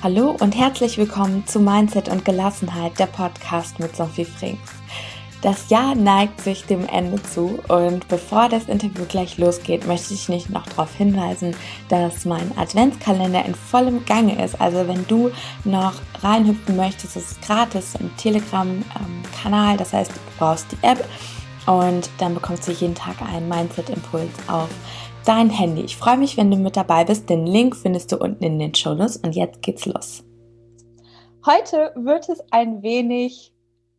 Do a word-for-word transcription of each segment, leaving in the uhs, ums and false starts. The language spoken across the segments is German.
Hallo und herzlich willkommen zu Mindset und Gelassenheit, der Podcast mit Sophie Frings. Das Jahr neigt sich dem Ende zu und bevor das Interview gleich losgeht, möchte ich dich noch darauf hinweisen, dass mein Adventskalender in vollem Gange ist. Also wenn du noch reinhüpfen möchtest, ist es gratis im Telegram-Kanal, das heißt, du brauchst die App und dann bekommst du jeden Tag einen Mindset-Impuls auf dein Handy. Ich freue mich, wenn du mit dabei bist. Den Link findest du unten in den Shownotes und jetzt geht's los. Heute wird es ein wenig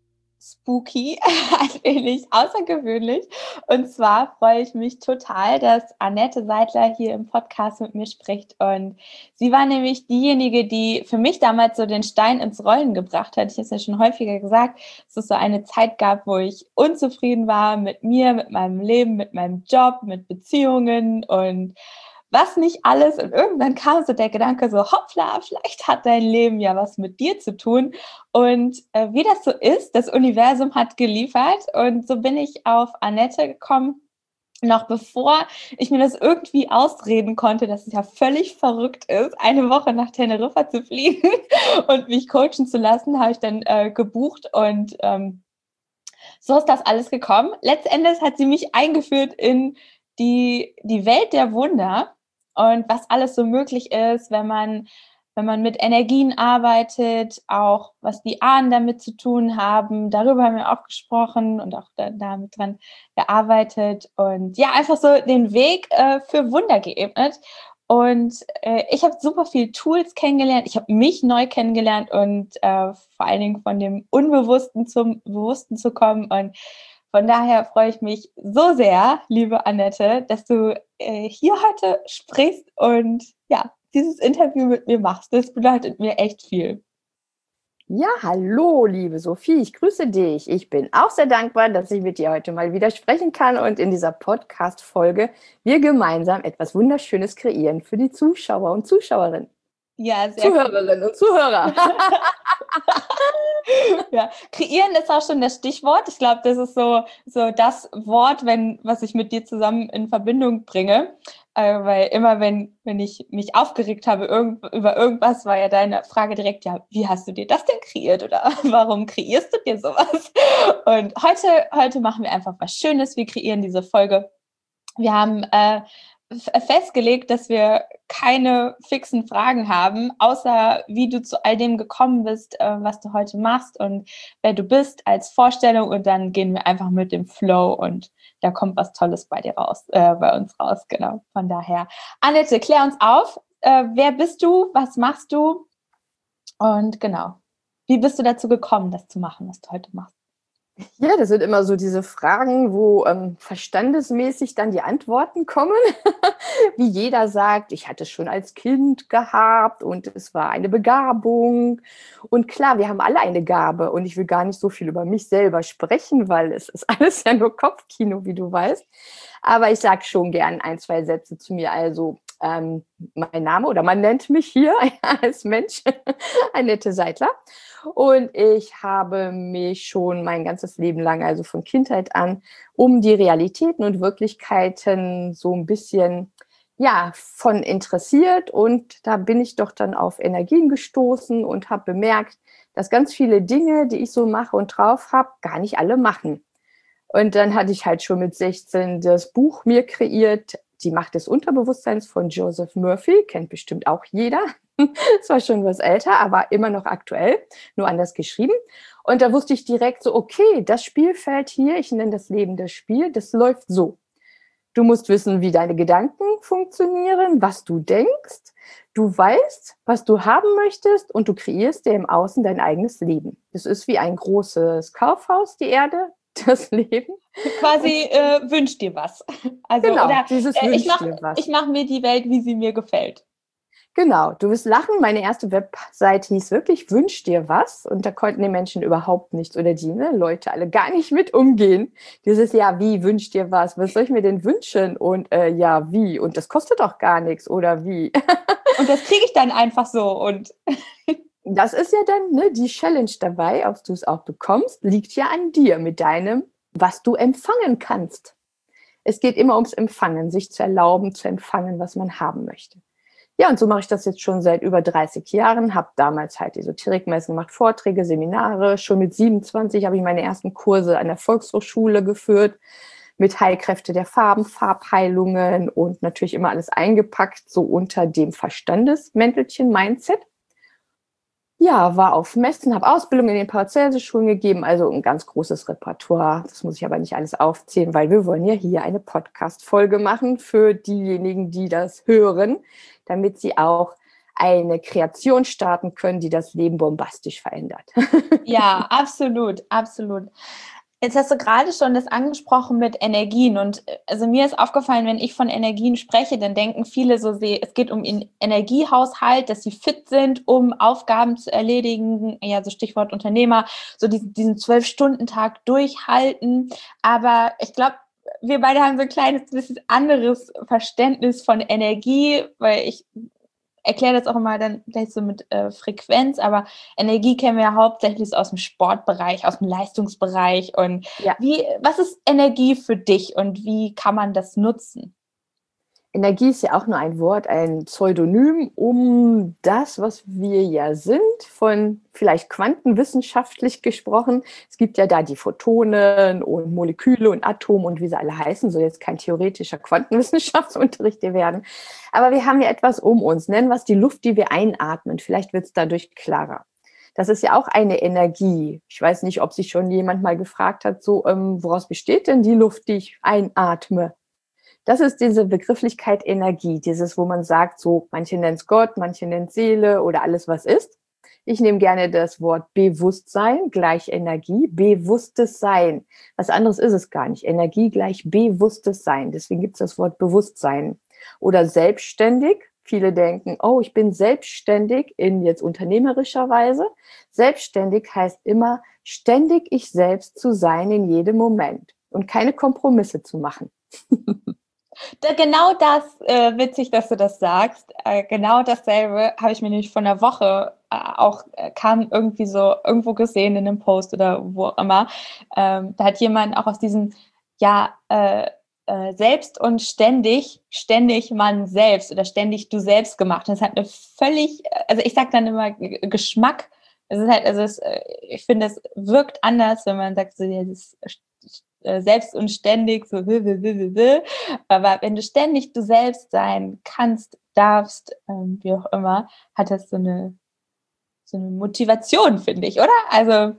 spooky, ein wenig außergewöhnlich. Und zwar freue ich mich total, dass Annette Seidler hier im Podcast mit mir spricht. Und sie war nämlich diejenige, die für mich damals so den Stein ins Rollen gebracht hat. Ich habe es ja schon häufiger gesagt, dass es so eine Zeit gab, wo ich unzufrieden war mit mir, mit meinem Leben, mit meinem Job, mit Beziehungen und was nicht alles. Und irgendwann kam so der Gedanke so, hoppla, vielleicht hat dein Leben ja was mit dir zu tun. Und äh, wie das so ist, das Universum hat geliefert. Und so bin ich auf Annette gekommen, noch bevor ich mir das irgendwie ausreden konnte, dass es ja völlig verrückt ist, eine Woche nach Teneriffa zu fliegen und mich coachen zu lassen, habe ich dann äh, gebucht und ähm, so ist das alles gekommen. Letztendlich hat sie mich eingeführt in die, die Welt der Wunder und was alles so möglich ist, wenn man, wenn man mit Energien arbeitet, auch was die Ahnen damit zu tun haben. Darüber haben wir auch gesprochen und auch da, damit dran gearbeitet und ja, einfach so den Weg äh, für Wunder geebnet. Und äh, ich habe super viele Tools kennengelernt. Ich habe mich neu kennengelernt und äh, vor allen Dingen von dem Unbewussten zum Bewussten zu kommen. Und von daher freue ich mich so sehr, liebe Annette, dass du äh, hier heute sprichst und ja, dieses Interview mit mir machst. Das bedeutet mir echt viel. Ja, hallo, liebe Sophie, ich grüße dich. Ich bin auch sehr dankbar, dass ich mit dir heute mal wieder sprechen kann und in dieser Podcast-Folge wir gemeinsam etwas Wunderschönes kreieren für die Zuschauer und Zuschauerinnen. Ja, sehr Zuhörerinnen cool. und Zuhörer. Ja, kreieren ist auch schon das Stichwort. Ich glaube, das ist so, so das Wort, wenn, was ich mit dir zusammen in Verbindung bringe. Äh, weil immer, wenn, wenn ich mich aufgeregt habe irgend, über irgendwas, war ja deine Frage direkt, ja, wie hast du dir das denn kreiert? Oder warum kreierst du dir sowas? Und heute, heute machen wir einfach was Schönes. Wir kreieren diese Folge. Wir haben äh, festgelegt, dass wir keine fixen Fragen haben, außer wie du zu all dem gekommen bist, äh, was du heute machst und wer du bist als Vorstellung. Und dann gehen wir einfach mit dem Flow und da kommt was Tolles bei dir raus, äh, bei uns raus. Genau. Von daher, Annette, klär uns auf. Äh, wer bist du? Was machst du? Und genau, wie bist du dazu gekommen, das zu machen, was du heute machst? Ja, das sind immer so diese Fragen, wo ähm, verstandesmäßig dann die Antworten kommen. Wie jeder sagt, ich hatte es schon als Kind gehabt und es war eine Begabung. Und klar, wir haben alle eine Gabe und ich will gar nicht so viel über mich selber sprechen, weil es ist alles ja nur Kopfkino, wie du weißt. Aber ich sage schon gern ein, zwei Sätze zu mir. Also ähm, mein Name oder man nennt mich hier als Mensch Annette Seidler. Und ich habe mich schon mein ganzes Leben lang, also von Kindheit an, um die Realitäten und Wirklichkeiten so ein bisschen, ja, von interessiert. Und da bin ich doch dann auf Energien gestoßen und habe bemerkt, dass ganz viele Dinge, die ich so mache und drauf habe, gar nicht alle machen. Und dann hatte ich halt schon mit sechzehn das Buch mir kreiert, Die Macht des Unterbewusstseins von Joseph Murphy, kennt bestimmt auch jeder. Es war schon was älter, aber immer noch aktuell, nur anders geschrieben. Und da wusste ich direkt so, okay, das Spielfeld hier, ich nenne das Leben das Spiel, das läuft so. Du musst wissen, wie deine Gedanken funktionieren, was du denkst. Du weißt, was du haben möchtest und du kreierst dir im Außen dein eigenes Leben. Das ist wie ein großes Kaufhaus, die Erde, das Leben. Quasi äh, wünsch dir was. Also, genau, oder dieses äh, wünsch ich mach, dir was. ich mache mir die Welt, wie sie mir gefällt. Genau, du wirst lachen. Meine erste Webseite hieß wirklich Wünsch dir was. Und da konnten die Menschen überhaupt nichts oder die ne, Leute alle gar nicht mit umgehen. Dieses, ja, wie, wünsch dir was? Was soll ich mir denn wünschen? Und äh, ja, wie? Und das kostet doch gar nichts oder wie? Und das kriege ich dann einfach so. Und das ist ja dann ne, die Challenge dabei, ob du es auch bekommst, liegt ja an dir mit deinem, was du empfangen kannst. Es geht immer ums Empfangen, sich zu erlauben, zu empfangen, was man haben möchte. Ja, und so mache ich das jetzt schon seit über dreißig Jahren, habe damals halt Esoterikmessen gemacht, Vorträge, Seminare. Schon mit siebenundzwanzig habe ich meine ersten Kurse an der Volkshochschule geführt mit Heilkräfte der Farben, Farbheilungen und natürlich immer alles eingepackt, so unter dem Verstandesmäntelchen Mindset. Ja, war auf Messen, habe Ausbildung in den Paracelsus-Schulen gegeben, also ein ganz großes Repertoire. Das muss ich aber nicht alles aufzählen, weil wir wollen ja hier eine Podcast-Folge machen für diejenigen, die das hören, damit sie auch eine Kreation starten können, die das Leben bombastisch verändert. Ja, absolut, absolut. Jetzt hast du gerade schon das angesprochen mit Energien und also mir ist aufgefallen, wenn ich von Energien spreche, dann denken viele so, es geht um den Energiehaushalt, dass sie fit sind, um Aufgaben zu erledigen, ja, so Stichwort Unternehmer, so diesen, diesen zwölf-Stunden-Tag durchhalten, aber ich glaube, wir beide haben so ein kleines bisschen anderes Verständnis von Energie, weil ich erkläre das auch immer dann gleich so mit äh, Frequenz, aber Energie kennen wir ja hauptsächlich aus dem Sportbereich, aus dem Leistungsbereich. Und ja. wie, was ist Energie für dich und wie kann man das nutzen? Energie ist ja auch nur ein Wort, ein Pseudonym, um das, was wir ja sind, von vielleicht quantenwissenschaftlich gesprochen. Es gibt ja da die Photonen und Moleküle und Atome und wie sie alle heißen, soll jetzt kein theoretischer Quantenwissenschaftsunterricht hier werden. Aber wir haben ja etwas um uns, nennen wir es die Luft, die wir einatmen. Vielleicht wird es dadurch klarer. Das ist ja auch eine Energie. Ich weiß nicht, ob sich schon jemand mal gefragt hat, so, ähm, woraus besteht denn die Luft, die ich einatme? Das ist diese Begrifflichkeit Energie, dieses, wo man sagt, so, manche nennen es Gott, manche nennen es Seele oder alles, was ist. Ich nehme gerne das Wort Bewusstsein gleich Energie, bewusstes Sein. Was anderes ist es gar nicht. Energie gleich bewusstes Sein. Deswegen gibt es das Wort Bewusstsein. Oder selbstständig. Viele denken, oh, ich bin selbstständig in jetzt unternehmerischer Weise. Selbstständig heißt immer, ständig ich selbst zu sein in jedem Moment und keine Kompromisse zu machen. Da, genau das, äh, witzig, dass du das sagst, äh, genau dasselbe habe ich mir nämlich vor einer Woche äh, auch, äh, kam irgendwie so irgendwo gesehen in einem Post oder wo auch immer, ähm, da hat jemand auch aus diesem, ja, äh, äh, selbst und ständig, ständig man selbst oder ständig du selbst gemacht. Das hat eine völlig, also ich sage dann immer G- Geschmack, es ist halt, also es, äh, ich finde, es wirkt anders, wenn man sagt, so, ja, das ist selbst und ständig, so will, will, will, will, will. Aber wenn du ständig du selbst sein kannst, darfst, ähm, wie auch immer, hat das so eine, so eine Motivation, finde ich, oder? Also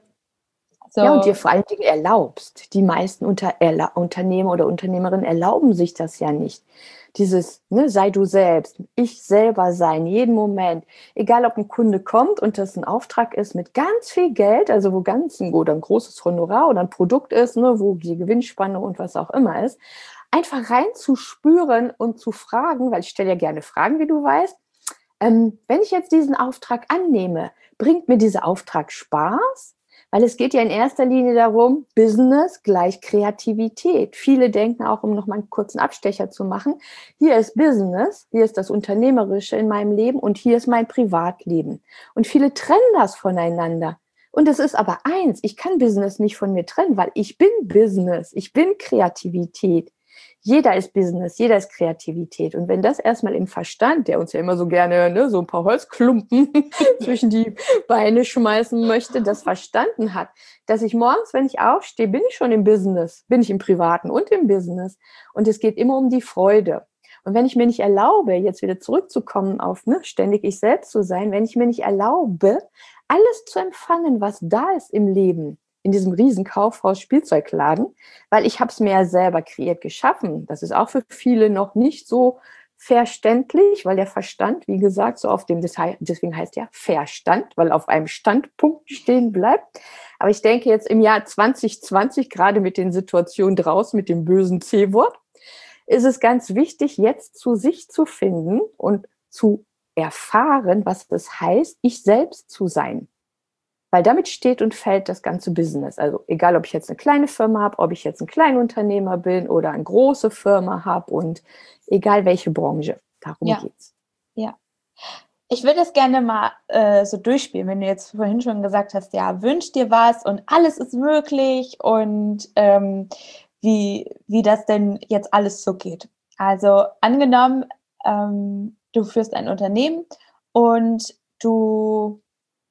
so. Ja, und dir vor allen Dingen erlaubst. Die meisten Unter Erla Unternehmer oder Unternehmerinnen erlauben sich das ja nicht. Dieses, ne, sei du selbst, ich selber sein, jeden Moment. Egal, ob ein Kunde kommt und das ein Auftrag ist mit ganz viel Geld, also wo ganz ein, oder ein großes Honorar oder ein Produkt ist, ne, wo die Gewinnspanne und was auch immer ist, einfach reinzuspüren und zu fragen, weil ich stelle ja gerne Fragen, wie du weißt, ähm, wenn ich jetzt diesen Auftrag annehme, bringt mir dieser Auftrag Spaß? Weil es geht ja in erster Linie darum, Business gleich Kreativität. Viele denken auch, um noch mal einen kurzen Abstecher zu machen, hier ist Business, hier ist das Unternehmerische in meinem Leben und hier ist mein Privatleben. Und viele trennen das voneinander. Und es ist aber eins, ich kann Business nicht von mir trennen, weil ich bin Business, ich bin Kreativität. Jeder ist Business, jeder ist Kreativität. Und wenn das erstmal im Verstand, der uns ja immer so gerne, ne, so ein paar Holzklumpen zwischen die Beine schmeißen möchte, das verstanden hat, dass ich morgens, wenn ich aufstehe, bin ich schon im Business, bin ich im Privaten und im Business. Und es geht immer um die Freude. Und wenn ich mir nicht erlaube, jetzt wieder zurückzukommen auf, ne, ständig ich selbst zu sein, wenn ich mir nicht erlaube, alles zu empfangen, was da ist im Leben, in diesem riesen Kaufhaus Spielzeugladen, weil ich habe es mir ja selber kreiert geschaffen. Das ist auch für viele noch nicht so verständlich, weil der Verstand, wie gesagt, so auf dem, deswegen heißt ja Verstand, weil auf einem Standpunkt stehen bleibt. Aber ich denke jetzt im Jahr zwanzig zwanzig, gerade mit den Situationen draußen, mit dem bösen C-Wort, ist es ganz wichtig, jetzt zu sich zu finden und zu erfahren, was es heißt, ich selbst zu sein. Weil damit steht und fällt das ganze Business. Also egal, ob ich jetzt eine kleine Firma habe, ob ich jetzt ein Kleinunternehmer bin oder eine große Firma habe und egal welche Branche, darum ja. geht's. Ja. Ich würde das gerne mal äh, so durchspielen, wenn du jetzt vorhin schon gesagt hast, ja, wünsch dir was und alles ist möglich und ähm, wie, wie das denn jetzt alles so geht. Also angenommen, ähm, du führst ein Unternehmen und du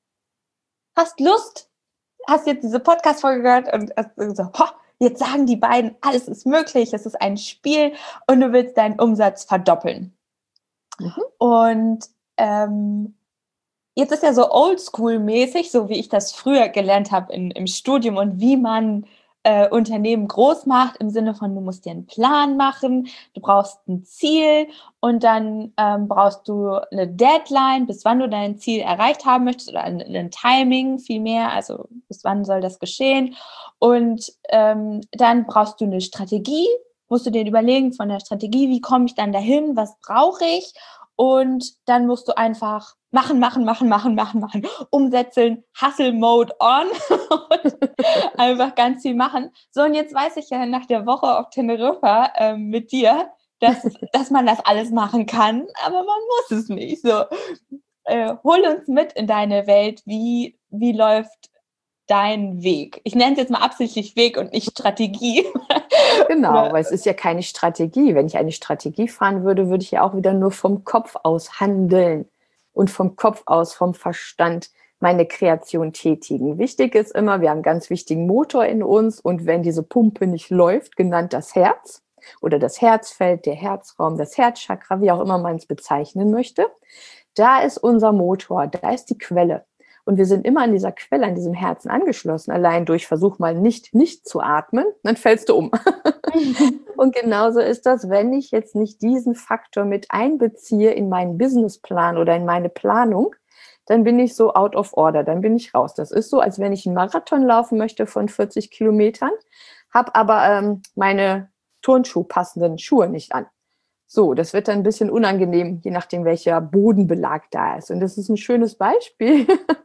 hast Lust, hast jetzt diese Podcast-Folge gehört und hast so, ho, jetzt sagen die beiden, alles ist möglich, es ist ein Spiel und du willst deinen Umsatz verdoppeln. Mhm. Und ähm, jetzt ist ja so oldschool-mäßig, so wie ich das früher gelernt habe in, im Studium und wie man äh, Unternehmen groß macht, im Sinne von, du musst dir einen Plan machen, du brauchst ein Ziel und dann ähm, brauchst du eine Deadline, bis wann du dein Ziel erreicht haben möchtest oder ein, ein Timing vielmehr, also bis wann soll das geschehen. Und ähm, dann brauchst du eine Strategie, musst du dir überlegen von der Strategie, wie komme ich dann dahin, was brauche ich? Und dann musst du einfach machen, machen, machen, machen, machen, machen, umsetzen, Hustle-Mode on und einfach ganz viel machen. So, und jetzt weiß ich ja nach der Woche auf Teneriffa ähm, mit dir, dass, dass man das alles machen kann, aber man muss es nicht. So, äh, hol uns mit in deine Welt. Wie, wie läuft dein Weg? Ich nenne es jetzt mal absichtlich Weg und nicht Strategie. Genau, weil es ist ja keine Strategie. Wenn ich eine Strategie fahren würde, würde ich ja auch wieder nur vom Kopf aus handeln und vom Kopf aus, vom Verstand meine Kreation tätigen. Wichtig ist immer, wir haben einen ganz wichtigen Motor in uns und wenn diese Pumpe nicht läuft, genannt das Herz oder das Herzfeld, der Herzraum, das Herzchakra, wie auch immer man es bezeichnen möchte, da ist unser Motor, da ist die Quelle. Und wir sind immer an dieser Quelle, an diesem Herzen angeschlossen. Allein durch Versuch mal nicht, nicht zu atmen, dann fällst du um. Und genauso ist das, wenn ich jetzt nicht diesen Faktor mit einbeziehe in meinen Businessplan oder in meine Planung, dann bin ich so out of order, dann bin ich raus. Das ist so, als wenn ich einen Marathon laufen möchte von vierzig Kilometern, habe aber ähm, meine Turnschuh-passenden Schuhe nicht an. So, das wird dann ein bisschen unangenehm, je nachdem, welcher Bodenbelag da ist. Und das ist ein schönes Beispiel,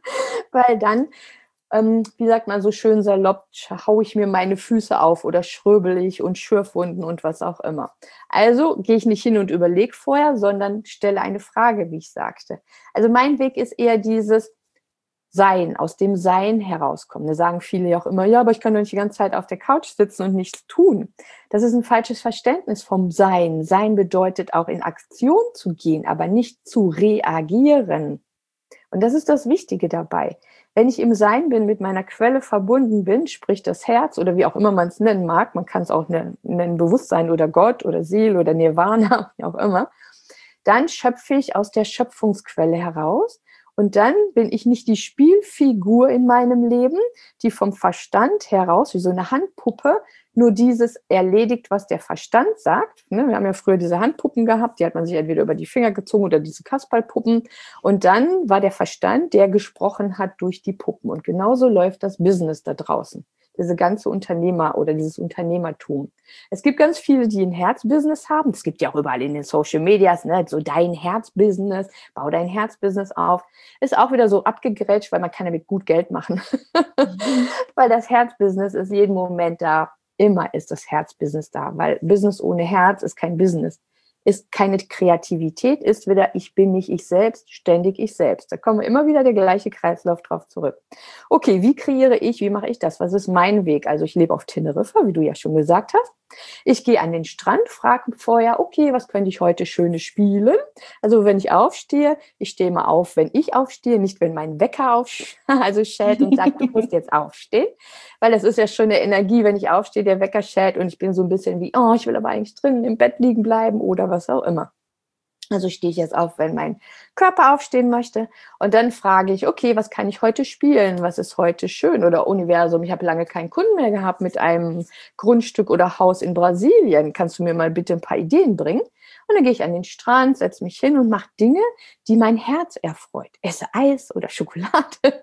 weil dann, ähm, wie sagt man so schön salopp, haue ich mir meine Füße auf oder schröbel ich und Schürfwunden und was auch immer. Also gehe ich nicht hin und überlege vorher, sondern stelle eine Frage, wie ich sagte. Also mein Weg ist eher dieses Sein, aus dem Sein herauskommen. Da sagen viele ja auch immer, ja, aber ich kann doch nicht die ganze Zeit auf der Couch sitzen und nichts tun. Das ist ein falsches Verständnis vom Sein. Sein bedeutet auch in Aktion zu gehen, aber nicht zu reagieren. Und das ist das Wichtige dabei. Wenn ich im Sein bin, mit meiner Quelle verbunden bin, sprich das Herz oder wie auch immer man es nennen mag, man kann es auch nennen Bewusstsein oder Gott oder Seele oder Nirvana, wie auch immer, dann schöpfe ich aus der Schöpfungsquelle heraus. Und dann bin ich nicht die Spielfigur in meinem Leben, die vom Verstand heraus, wie so eine Handpuppe, nur dieses erledigt, was der Verstand sagt. Wir haben ja früher diese Handpuppen gehabt, die hat man sich entweder über die Finger gezogen oder diese Kasperlpuppen. Und dann war der Verstand, der gesprochen hat durch die Puppen. Und genauso läuft das Business da draußen. Diese ganze Unternehmer oder dieses Unternehmertum. Es gibt ganz viele, die ein Herzbusiness haben. Es gibt ja auch überall in den Social Medias, ne, so dein Herzbusiness, bau dein Herzbusiness auf. Ist auch wieder so abgegrätscht, weil man kann damit gut Geld machen. Mhm. Weil das Herzbusiness ist jeden Moment da. Immer ist das Herzbusiness da, weil Business ohne Herz ist kein Business. Ist keine Kreativität, ist wieder ich bin nicht ich selbst, ständig ich selbst. Da kommen wir immer wieder der gleiche Kreislauf drauf zurück. Okay, wie kreiere ich, wie mache ich das? Was ist mein Weg? Also ich lebe auf Teneriffa, wie du ja schon gesagt hast. Ich gehe an den Strand, frage vorher, okay, was könnte ich heute Schönes spielen? Also wenn ich aufstehe, ich stehe mal auf, wenn ich aufstehe, nicht wenn mein Wecker auf, also schellt und sagt, du musst jetzt aufstehen. Weil das ist ja schon eine Energie, wenn ich aufstehe, der Wecker schellt und ich bin so ein bisschen wie, oh, ich will aber eigentlich drinnen im Bett liegen bleiben oder was auch immer. Also stehe ich jetzt auf, wenn mein Körper aufstehen möchte. Und dann frage ich, okay, was kann ich heute spielen? Was ist heute schön? Oder Universum, ich habe lange keinen Kunden mehr gehabt mit einem Grundstück oder Haus in Brasilien. Kannst du mir mal bitte ein paar Ideen bringen? Und dann gehe ich an den Strand, setze mich hin und mache Dinge, die mein Herz erfreut. Esse Eis oder Schokolade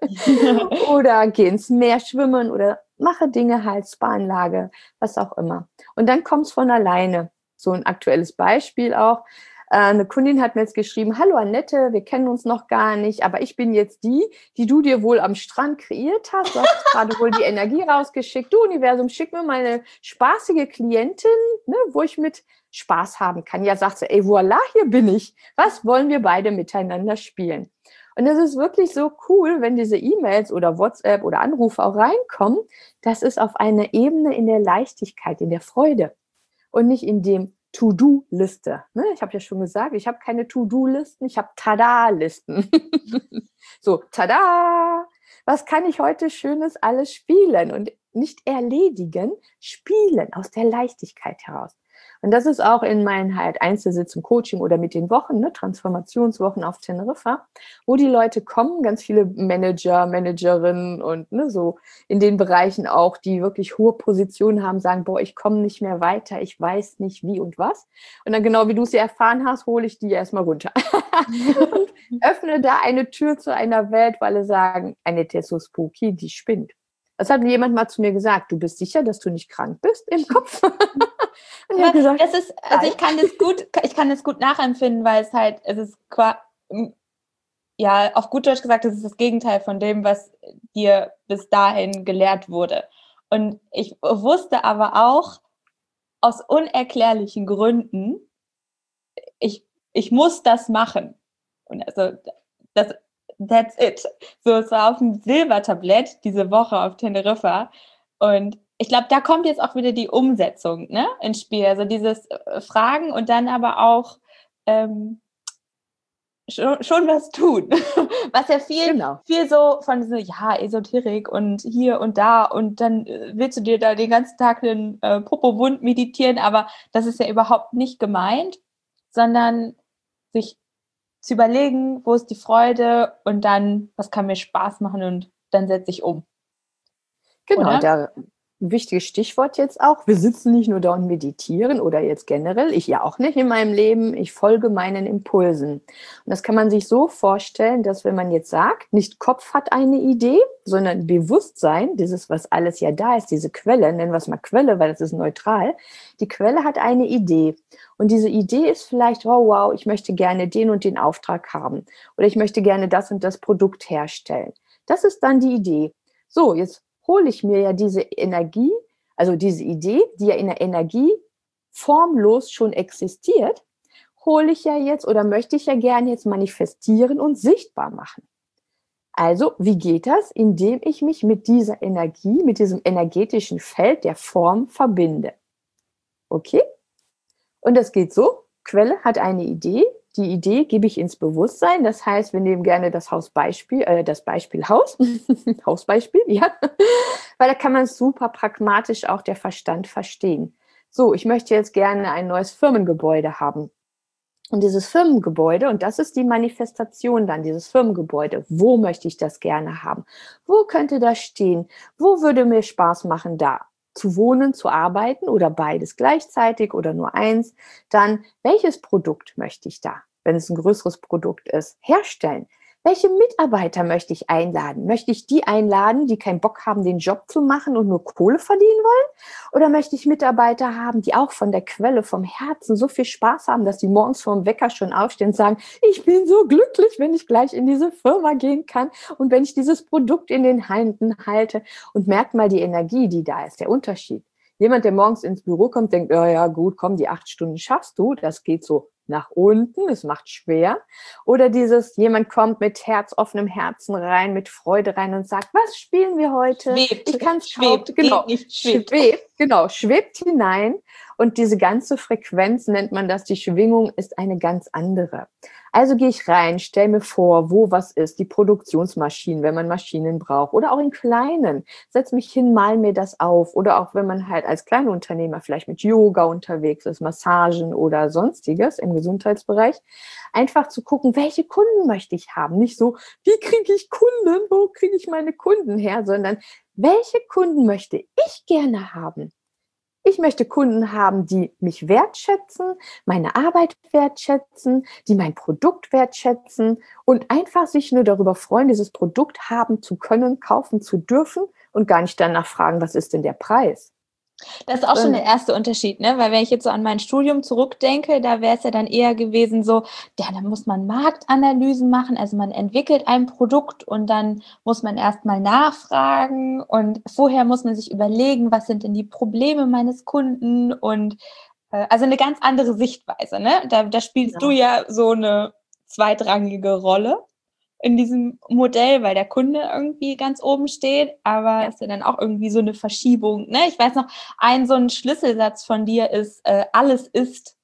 oder gehe ins Meer schwimmen oder mache Dinge halt, Spa-Anlage, was auch immer. Und dann kommt es von alleine. So ein aktuelles Beispiel auch. Eine Kundin hat mir jetzt geschrieben, hallo Annette, wir kennen uns noch gar nicht, aber ich bin jetzt die, die du dir wohl am Strand kreiert hast. Du hast gerade wohl die Energie rausgeschickt. Du Universum, schick mir mal eine spaßige Klientin, ne, wo ich mit Spaß haben kann. Ja, sagt sie, ey, voilà, hier bin ich. Was wollen wir beide miteinander spielen? Und es ist wirklich so cool, wenn diese E-Mails oder WhatsApp oder Anrufe auch reinkommen. Das ist auf einer Ebene in der Leichtigkeit, in der Freude und nicht in dem To-Do-Liste. Ne? Ich habe ja schon gesagt, ich habe keine To-Do-Listen, ich habe Tada-Listen. So, tada! Was kann ich heute Schönes alles spielen und nicht erledigen, spielen aus der Leichtigkeit heraus. Und das ist auch in meinen halt Einzelsitzungen, Coaching oder mit den Wochen, ne, Transformationswochen auf Teneriffa, wo die Leute kommen, ganz viele Manager, Managerinnen und ne, so in den Bereichen auch, die wirklich hohe Positionen haben, sagen, boah, ich komme nicht mehr weiter, ich weiß nicht wie und was. Und dann genau wie du es ja erfahren hast, hole ich die erstmal runter. Und öffne da eine Tür zu einer Welt, weil alle sagen, Annette ist so spooky, die spinnt. Das hat jemand mal zu mir gesagt, du bist sicher, dass du nicht krank bist im Kopf? Und ich habe gesagt, das ist, also ich kann das gut, ich kann das gut nachempfinden, weil es halt, es ist ja, auf gut Deutsch gesagt, es ist das Gegenteil von dem, was dir bis dahin gelehrt wurde. Und ich wusste aber auch, aus unerklärlichen Gründen, ich, ich muss das machen. Und also, das, that's it. So, es war auf dem Silbertablett diese Woche auf Teneriffa. Und ich glaube, da kommt jetzt auch wieder die Umsetzung, ne, ins Spiel. Also dieses Fragen und dann aber auch ähm, schon, schon was tun. Was ja viel, genau. viel so von so, ja, Esoterik und hier und da und dann willst du dir da den ganzen Tag den äh, Popo-Wund meditieren, aber das ist ja überhaupt nicht gemeint, sondern sich zu überlegen, wo ist die Freude und dann, was kann mir Spaß machen und dann setze ich um. Genau, da ein wichtiges Stichwort jetzt auch. Wir sitzen nicht nur da und meditieren oder jetzt generell, ich ja auch nicht in meinem Leben, ich folge meinen Impulsen. Und das kann man sich so vorstellen, dass wenn man jetzt sagt, nicht Kopf hat eine Idee, sondern Bewusstsein, dieses, was alles ja da ist, diese Quelle, nennen wir es mal Quelle, weil das ist neutral, die Quelle hat eine Idee. Und diese Idee ist vielleicht, oh wow, ich möchte gerne den und den Auftrag haben oder ich möchte gerne das und das Produkt herstellen. Das ist dann die Idee. So, jetzt hole ich mir ja diese Energie, also diese Idee, die ja in der Energie formlos schon existiert, hole ich ja jetzt oder möchte ich ja gerne jetzt manifestieren und sichtbar machen. Also, wie geht das? Indem ich mich mit dieser Energie, mit diesem energetischen Feld der Form verbinde. Okay? Und das geht so, Quelle hat eine Idee, die Idee gebe ich ins Bewusstsein. Das heißt, wir nehmen gerne das Hausbeispiel, äh, das Beispiel Haus, Hausbeispiel, ja, weil da kann man super pragmatisch auch der Verstand verstehen. So, ich möchte jetzt gerne ein neues Firmengebäude haben. Und dieses Firmengebäude, und das ist die Manifestation dann, dieses Firmengebäude, wo möchte ich das gerne haben? Wo könnte das stehen? Wo würde mir Spaß machen da? Zu wohnen, zu arbeiten oder beides gleichzeitig oder nur eins, dann welches Produkt möchte ich da, wenn es ein größeres Produkt ist, herstellen? Welche Mitarbeiter möchte ich einladen? Möchte ich die einladen, die keinen Bock haben, den Job zu machen und nur Kohle verdienen wollen? Oder möchte ich Mitarbeiter haben, die auch von der Quelle, vom Herzen so viel Spaß haben, dass die morgens vorm Wecker schon aufstehen und sagen, ich bin so glücklich, wenn ich gleich in diese Firma gehen kann und wenn ich dieses Produkt in den Händen halte. Und merkt mal die Energie, die da ist, der Unterschied. Jemand, der morgens ins Büro kommt, denkt, ja, ja, gut, komm, die acht Stunden schaffst du. Das geht so nach unten, es macht schwer. Oder dieses, jemand kommt mit Herz, offenem Herzen rein, mit Freude rein und sagt, was spielen wir heute? Schwebt. Ich kann es schwebt, genau, nicht schwebt. schwebt, genau, schwebt hinein. Und diese ganze Frequenz, nennt man das, die Schwingung ist eine ganz andere. Also gehe ich rein, stelle mir vor, wo was ist, die Produktionsmaschinen, wenn man Maschinen braucht oder auch in kleinen, setze mich hin, mal mir das auf oder auch wenn man halt als Kleinunternehmer vielleicht mit Yoga unterwegs ist, Massagen oder sonstiges im Gesundheitsbereich, einfach zu gucken, welche Kunden möchte ich haben, nicht so, wie kriege ich Kunden, wo kriege ich meine Kunden her, sondern welche Kunden möchte ich gerne haben? Ich möchte Kunden haben, die mich wertschätzen, meine Arbeit wertschätzen, die mein Produkt wertschätzen und einfach sich nur darüber freuen, dieses Produkt haben zu können, kaufen zu dürfen und gar nicht danach fragen, was ist denn der Preis? Das ist auch schon der erste Unterschied, ne? Weil wenn ich jetzt so an mein Studium zurückdenke, da wäre es ja dann eher gewesen so, ja, dann muss man Marktanalysen machen, also man entwickelt ein Produkt und dann muss man erstmal nachfragen und vorher muss man sich überlegen, was sind denn die Probleme meines Kunden und äh, also eine ganz andere Sichtweise, ne? Da, da spielst Genau. du ja so eine zweitrangige Rolle in diesem Modell, weil der Kunde irgendwie ganz oben steht, aber Ja. ist ja dann auch irgendwie so eine Verschiebung, ne? Ich weiß noch, ein so ein Schlüsselsatz von dir ist, äh, alles ist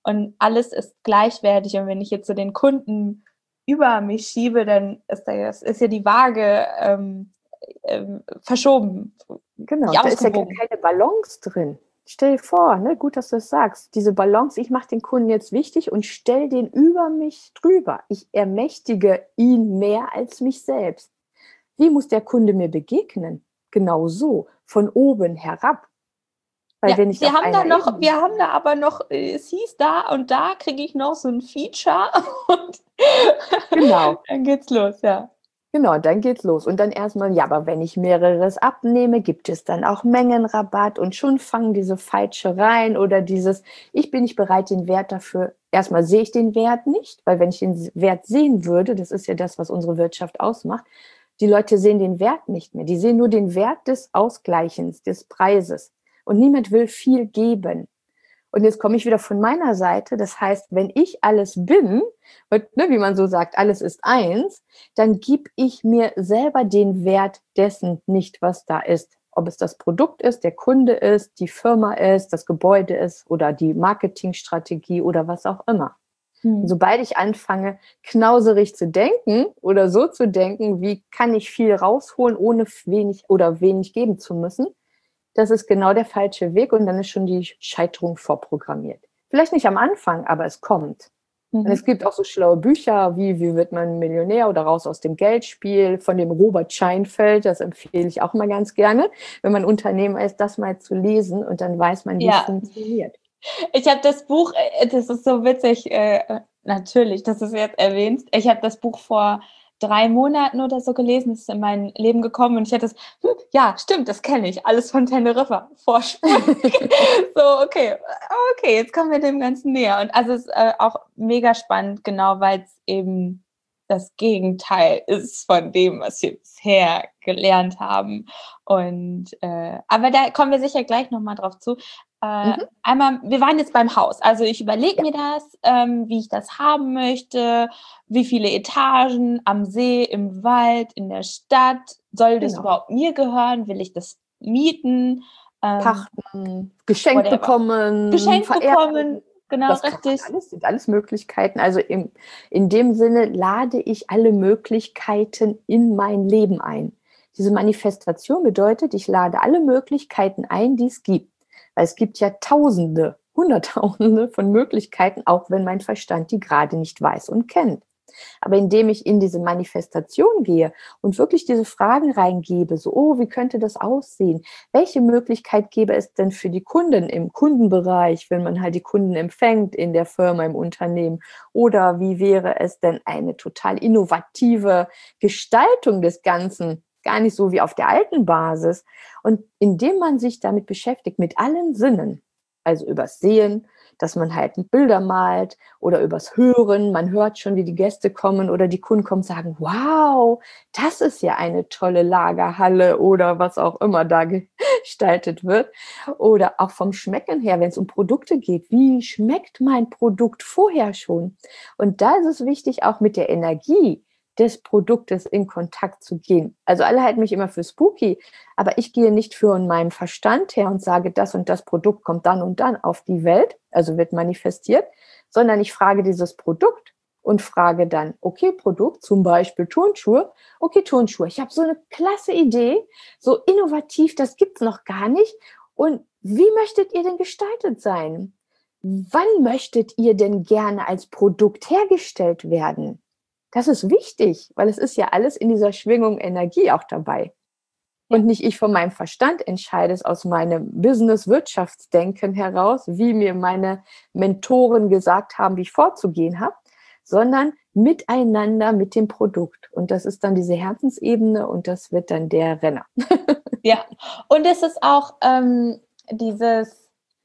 und alles ist gleichwertig. Und wenn ich jetzt so den Kunden über mich schiebe, dann ist, das, ist ja die Waage ähm, ähm, verschoben. Genau, da ist ja gar keine Balance drin. Stell dir vor, ne, gut, dass du das sagst, diese Balance, ich mache den Kunden jetzt wichtig und stelle den über mich drüber. Ich ermächtige ihn mehr als mich selbst. Wie muss der Kunde mir begegnen? Genau so, von oben herab. Weil ja, wenn ich wir auf haben da noch, Ebene wir haben da aber noch, es hieß da und da kriege ich noch so ein Feature und genau. dann geht's los, ja. Genau, dann geht's los. Und dann erstmal, ja, aber wenn ich mehreres abnehme, gibt es dann auch Mengenrabatt und schon fangen diese Feitschereien oder dieses, ich bin nicht bereit, den Wert dafür, erstmal sehe ich den Wert nicht, weil wenn ich den Wert sehen würde, das ist ja das, was unsere Wirtschaft ausmacht, die Leute sehen den Wert nicht mehr. Die sehen nur den Wert des Ausgleichens, des Preises. Und niemand will viel geben. Und jetzt komme ich wieder von meiner Seite. Das heißt, wenn ich alles bin, und, ne, wie man so sagt, alles ist eins, dann gebe ich mir selber den Wert dessen nicht, was da ist. Ob es das Produkt ist, der Kunde ist, die Firma ist, das Gebäude ist oder die Marketingstrategie oder was auch immer. Hm. Und sobald ich anfange, knauserig zu denken oder so zu denken, wie kann ich viel rausholen, ohne wenig oder wenig geben zu müssen, das ist genau der falsche Weg und dann ist schon die Scheiterung vorprogrammiert. Vielleicht nicht am Anfang, aber es kommt. Mhm. Und es gibt auch so schlaue Bücher wie Wie wird man Millionär oder Raus aus dem Geldspiel von dem Robert Scheinfeld. Das empfehle ich auch mal ganz gerne, wenn man Unternehmer ist, das mal zu lesen und dann weiß man, wie ja. es funktioniert. Ich habe das Buch, das ist so witzig, äh, natürlich, dass du es jetzt erwähnst. Ich habe das Buch vor drei Monaten oder so gelesen, das ist in mein Leben gekommen und ich hatte das, hm, ja, stimmt, das kenne ich, alles von Teneriffa, Vorsprung. So, okay, okay, jetzt kommen wir dem Ganzen näher. Und also es ist äh, auch mega spannend, genau, weil es eben das Gegenteil ist von dem, was wir bisher gelernt haben. Und äh, aber da kommen wir sicher gleich nochmal drauf zu. Äh, mhm. Einmal, wir waren jetzt beim Haus. Also ich überlege ja. mir das, ähm, wie ich das haben möchte, wie viele Etagen am See, im Wald, in der Stadt. Soll das genau. überhaupt mir gehören? Will ich das mieten? Ähm, Pachten, geschenkt whatever. bekommen, geschenkt vererben. bekommen. Genau, das richtig. Alles sind alles Möglichkeiten. Also im, in dem Sinne lade ich alle Möglichkeiten in mein Leben ein. Diese Manifestation bedeutet, ich lade alle Möglichkeiten ein, die es gibt. Weil es gibt ja Tausende, Hunderttausende von Möglichkeiten, auch wenn mein Verstand die gerade nicht weiß und kennt. Aber indem ich in diese Manifestation gehe und wirklich diese Fragen reingebe, so, oh, wie könnte das aussehen? Welche Möglichkeit gäbe es denn für die Kunden im Kundenbereich, wenn man halt die Kunden empfängt in der Firma, im Unternehmen? Oder wie wäre es denn eine total innovative Gestaltung des Ganzen? Gar nicht so wie auf der alten Basis. Und indem man sich damit beschäftigt, mit allen Sinnen, also übers Sehen, dass man halt Bilder malt oder übers Hören, man hört schon, wie die Gäste kommen oder die Kunden kommen und sagen, wow, das ist ja eine tolle Lagerhalle oder was auch immer da gestaltet wird. Oder auch vom Schmecken her, wenn es um Produkte geht, wie schmeckt mein Produkt vorher schon? Und da ist es wichtig, auch mit der Energie des Produktes in Kontakt zu gehen. Also alle halten mich immer für spooky, aber ich gehe nicht für meinem Verstand her und sage, das und das Produkt kommt dann und dann auf die Welt, also wird manifestiert, sondern ich frage dieses Produkt und frage dann, okay, Produkt, zum Beispiel Turnschuhe, okay, Turnschuhe, ich habe so eine klasse Idee, so innovativ, das gibt's noch gar nicht und wie möchtet ihr denn gestaltet sein? Wann möchtet ihr denn gerne als Produkt hergestellt werden? Das ist wichtig, weil es ist ja alles in dieser Schwingung Energie auch dabei. Ja. Und nicht ich von meinem Verstand entscheide es aus meinem Business-Wirtschaftsdenken heraus, wie mir meine Mentoren gesagt haben, wie ich vorzugehen habe, sondern miteinander mit dem Produkt. Und das ist dann diese Herzensebene und das wird dann der Renner. Ja, und es ist auch ähm, dieses,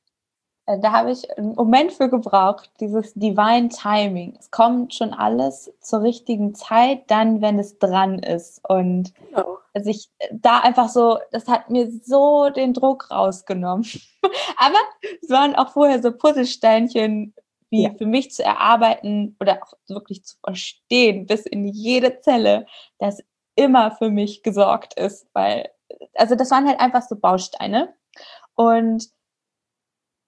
da habe ich einen Moment für gebraucht, dieses Divine Timing. Es kommt schon alles zur richtigen Zeit, dann, wenn es dran ist. Und genau. Also ich da einfach so, das hat mir so den Druck rausgenommen. Aber es waren auch vorher so Puzzlesteinchen, wie ja. für mich zu erarbeiten oder auch wirklich zu verstehen, bis in jede Zelle, dass immer für mich gesorgt ist. Weil, also das waren halt einfach so Bausteine. Und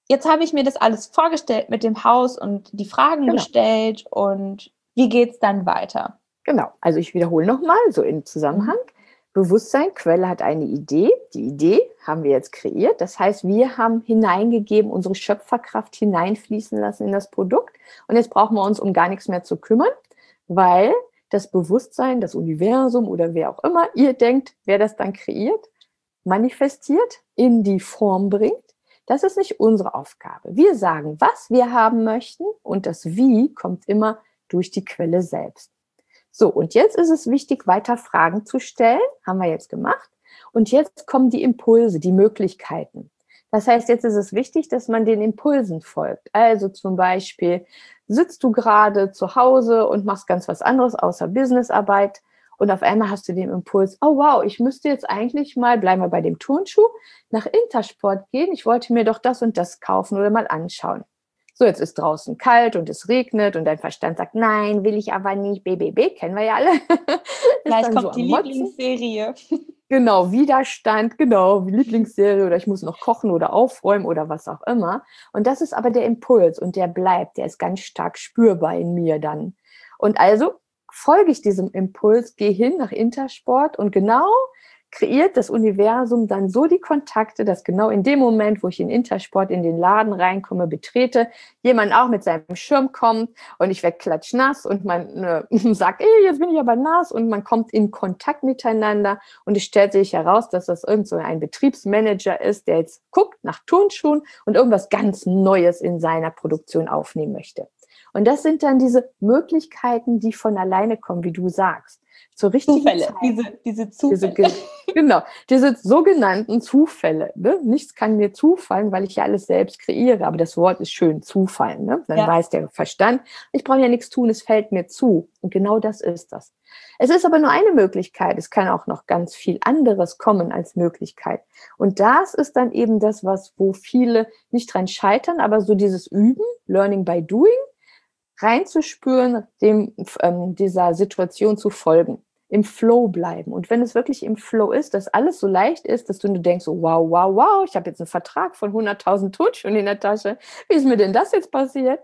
jetzt habe ich mir das alles vorgestellt mit dem Haus und die Fragen Genau. gestellt und wie geht's dann weiter? Genau, also ich wiederhole nochmal, so im Zusammenhang. Bewusstsein, Quelle hat eine Idee. Die Idee haben wir jetzt kreiert. Das heißt, wir haben hineingegeben, unsere Schöpferkraft hineinfließen lassen in das Produkt. Und jetzt brauchen wir uns um gar nichts mehr zu kümmern, weil das Bewusstsein, das Universum oder wer auch immer ihr denkt, wer das dann kreiert, manifestiert, in die Form bringt. Das ist nicht unsere Aufgabe. Wir sagen, was wir haben möchten und das Wie kommt immer durch die Quelle selbst. So, und jetzt ist es wichtig, weiter Fragen zu stellen. Haben wir jetzt gemacht. Und jetzt kommen die Impulse, die Möglichkeiten. Das heißt, jetzt ist es wichtig, dass man den Impulsen folgt. Also zum Beispiel sitzt du gerade zu Hause und machst ganz was anderes außer Businessarbeit und auf einmal hast du den Impuls, oh wow, ich müsste jetzt eigentlich mal, bleiben wir bei dem Turnschuh, nach Intersport gehen. Ich wollte mir doch das und das kaufen oder mal anschauen. So, jetzt ist draußen kalt und es regnet und dein Verstand sagt, nein, will ich aber nicht, B B B, kennen wir ja alle. Gleich kommt so die Lieblingsserie. Genau, Widerstand, genau, Lieblingsserie oder ich muss noch kochen oder aufräumen oder was auch immer. Und das ist aber der Impuls und der bleibt, der ist ganz stark spürbar in mir dann. Und also folge ich diesem Impuls, gehe hin nach Intersport und genau kreiert das Universum dann so die Kontakte, dass genau in dem Moment, wo ich in Intersport in den Laden reinkomme, betrete, jemand auch mit seinem Schirm kommt und ich werde klatschnass und man äh, sagt, ey, jetzt bin ich aber nass und man kommt in Kontakt miteinander und es stellt sich heraus, dass das irgend so ein Betriebsmanager ist, der jetzt guckt nach Turnschuhen und irgendwas ganz Neues in seiner Produktion aufnehmen möchte. Und das sind dann diese Möglichkeiten, die von alleine kommen, wie du sagst. Zur richtigen Zufälle, Zeit. diese, diese Zufälle. Diese, genau, diese sogenannten Zufälle. Ne? Nichts kann mir zufallen, weil ich ja alles selbst kreiere. Aber das Wort ist schön, Zufall. Ne? Dann ja. weiß der Verstand, ich brauche ja nichts tun, es fällt mir zu. Und genau das ist das. Es ist aber nur eine Möglichkeit. Es kann auch noch ganz viel anderes kommen als Möglichkeit. Und das ist dann eben das, was, wo viele nicht dran scheitern, aber so dieses Üben, Learning by Doing, reinzuspüren, dem, ähm, dieser Situation zu folgen, im Flow bleiben. Und wenn es wirklich im Flow ist, dass alles so leicht ist, dass du nur denkst, so, wow, wow, wow, ich habe jetzt einen Vertrag von hunderttausend Turnschuhen in der Tasche. Wie ist mir denn das jetzt passiert?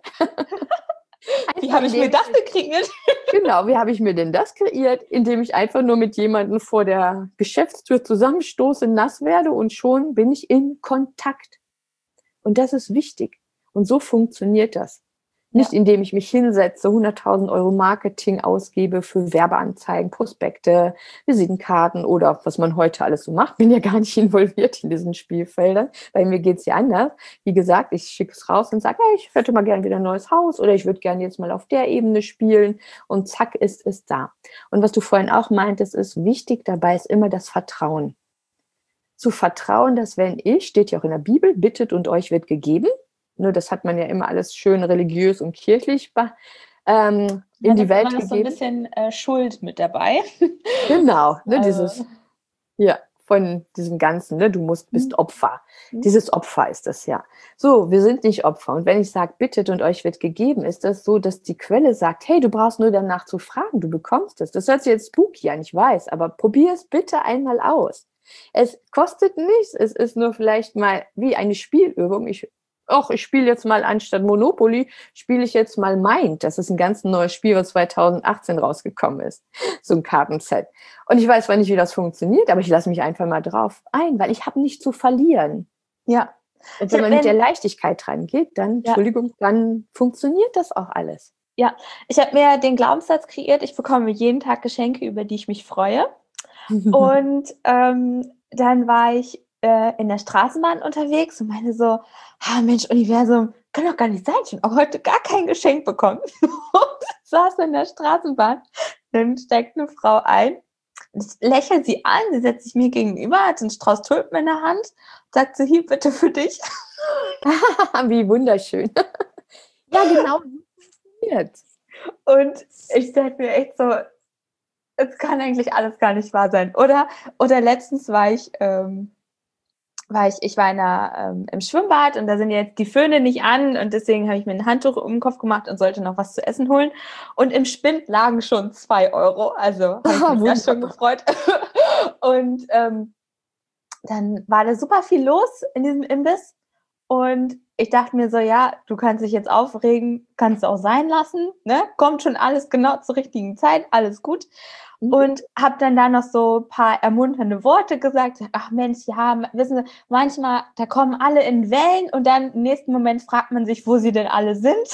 Wie habe ich mir das kreiert? Genau, wie habe ich mir denn das kreiert? Indem ich einfach nur mit jemandem vor der Geschäftstür zusammenstoße, nass werde und schon bin ich in Kontakt. Und das ist wichtig. Und so funktioniert das. Nicht, ja. indem ich mich hinsetze, hunderttausend Euro Marketing ausgebe für Werbeanzeigen, Prospekte, Visitenkarten oder was man heute alles so macht. Bin ja gar nicht involviert in diesen Spielfeldern. Bei mir geht's ja anders. Wie gesagt, ich schicke es raus und sage, hey, ich hätte mal gerne wieder ein neues Haus oder ich würde gerne jetzt mal auf der Ebene spielen und zack ist es da. Und was du vorhin auch meintest, ist wichtig dabei ist immer das Vertrauen. Zu vertrauen, dass wenn ich, steht ja auch in der Bibel, bittet und euch wird gegeben. Nur das hat man ja immer alles schön religiös und kirchlich ähm, in ja, die Welt gegeben. Da ist so ein bisschen äh, Schuld mit dabei. Genau, ne, also. dieses, ja, von diesem Ganzen, ne, du musst, bist Opfer. Mhm. Dieses Opfer ist das ja. So, wir sind nicht Opfer. Und wenn ich sage, bittet und euch wird gegeben, ist das so, dass die Quelle sagt, hey, du brauchst nur danach zu fragen, du bekommst es. Das hört sich jetzt spooky an, ich weiß, aber probier es bitte einmal aus. Es kostet nichts, es ist nur vielleicht mal wie eine Spielübung. Ich ach, ich spiele jetzt mal anstatt Monopoly, spiele ich jetzt mal Mind. Das ist ein ganz neues Spiel, was zweitausendachtzehn rausgekommen ist. So ein Kartenset. Und ich weiß zwar nicht, wie das funktioniert, aber ich lasse mich einfach mal drauf ein, weil ich habe nichts zu verlieren. Ja. Und wenn man mit der Leichtigkeit dran geht, dann, ja. Entschuldigung, dann funktioniert das auch alles. Ja, ich habe mir den Glaubenssatz kreiert, ich bekomme jeden Tag Geschenke, über die ich mich freue. Und ähm, dann war ich äh, in der Straßenbahn unterwegs und meine so, ah Mensch, Universum, kann doch gar nicht sein, ich habe auch heute gar kein Geschenk bekommen. Und saß in der Straßenbahn, dann steigt eine Frau ein, ich lächle sie an, sie setzt sich mir gegenüber, hat einen Strauß Tulpen in der Hand, sagt so, hier, bitte für dich. Wie wunderschön. Ja, genau, funktioniert. Und ich dachte mir echt so, es kann eigentlich alles gar nicht wahr sein. Oder, oder letztens war ich, ähm, war ich, ich war in einer, ähm, im Schwimmbad und da sind jetzt die Föhne nicht an und deswegen habe ich mir ein Handtuch um den Kopf gemacht und sollte noch was zu essen holen. Und im Spind lagen schon zwei Euro. Also habe ich mich da schon gefreut. Und ähm, dann war da super viel los in diesem Imbiss. Und ich dachte mir so, ja, du kannst dich jetzt aufregen, kannst du auch sein lassen, ne? Kommt schon alles genau zur richtigen Zeit, alles gut. Mhm. Und habe dann da noch so ein paar ermunternde Worte gesagt. Ach Mensch, ja, wissen Sie, manchmal, da kommen alle in Wellen und dann im nächsten Moment fragt man sich, wo sie denn alle sind.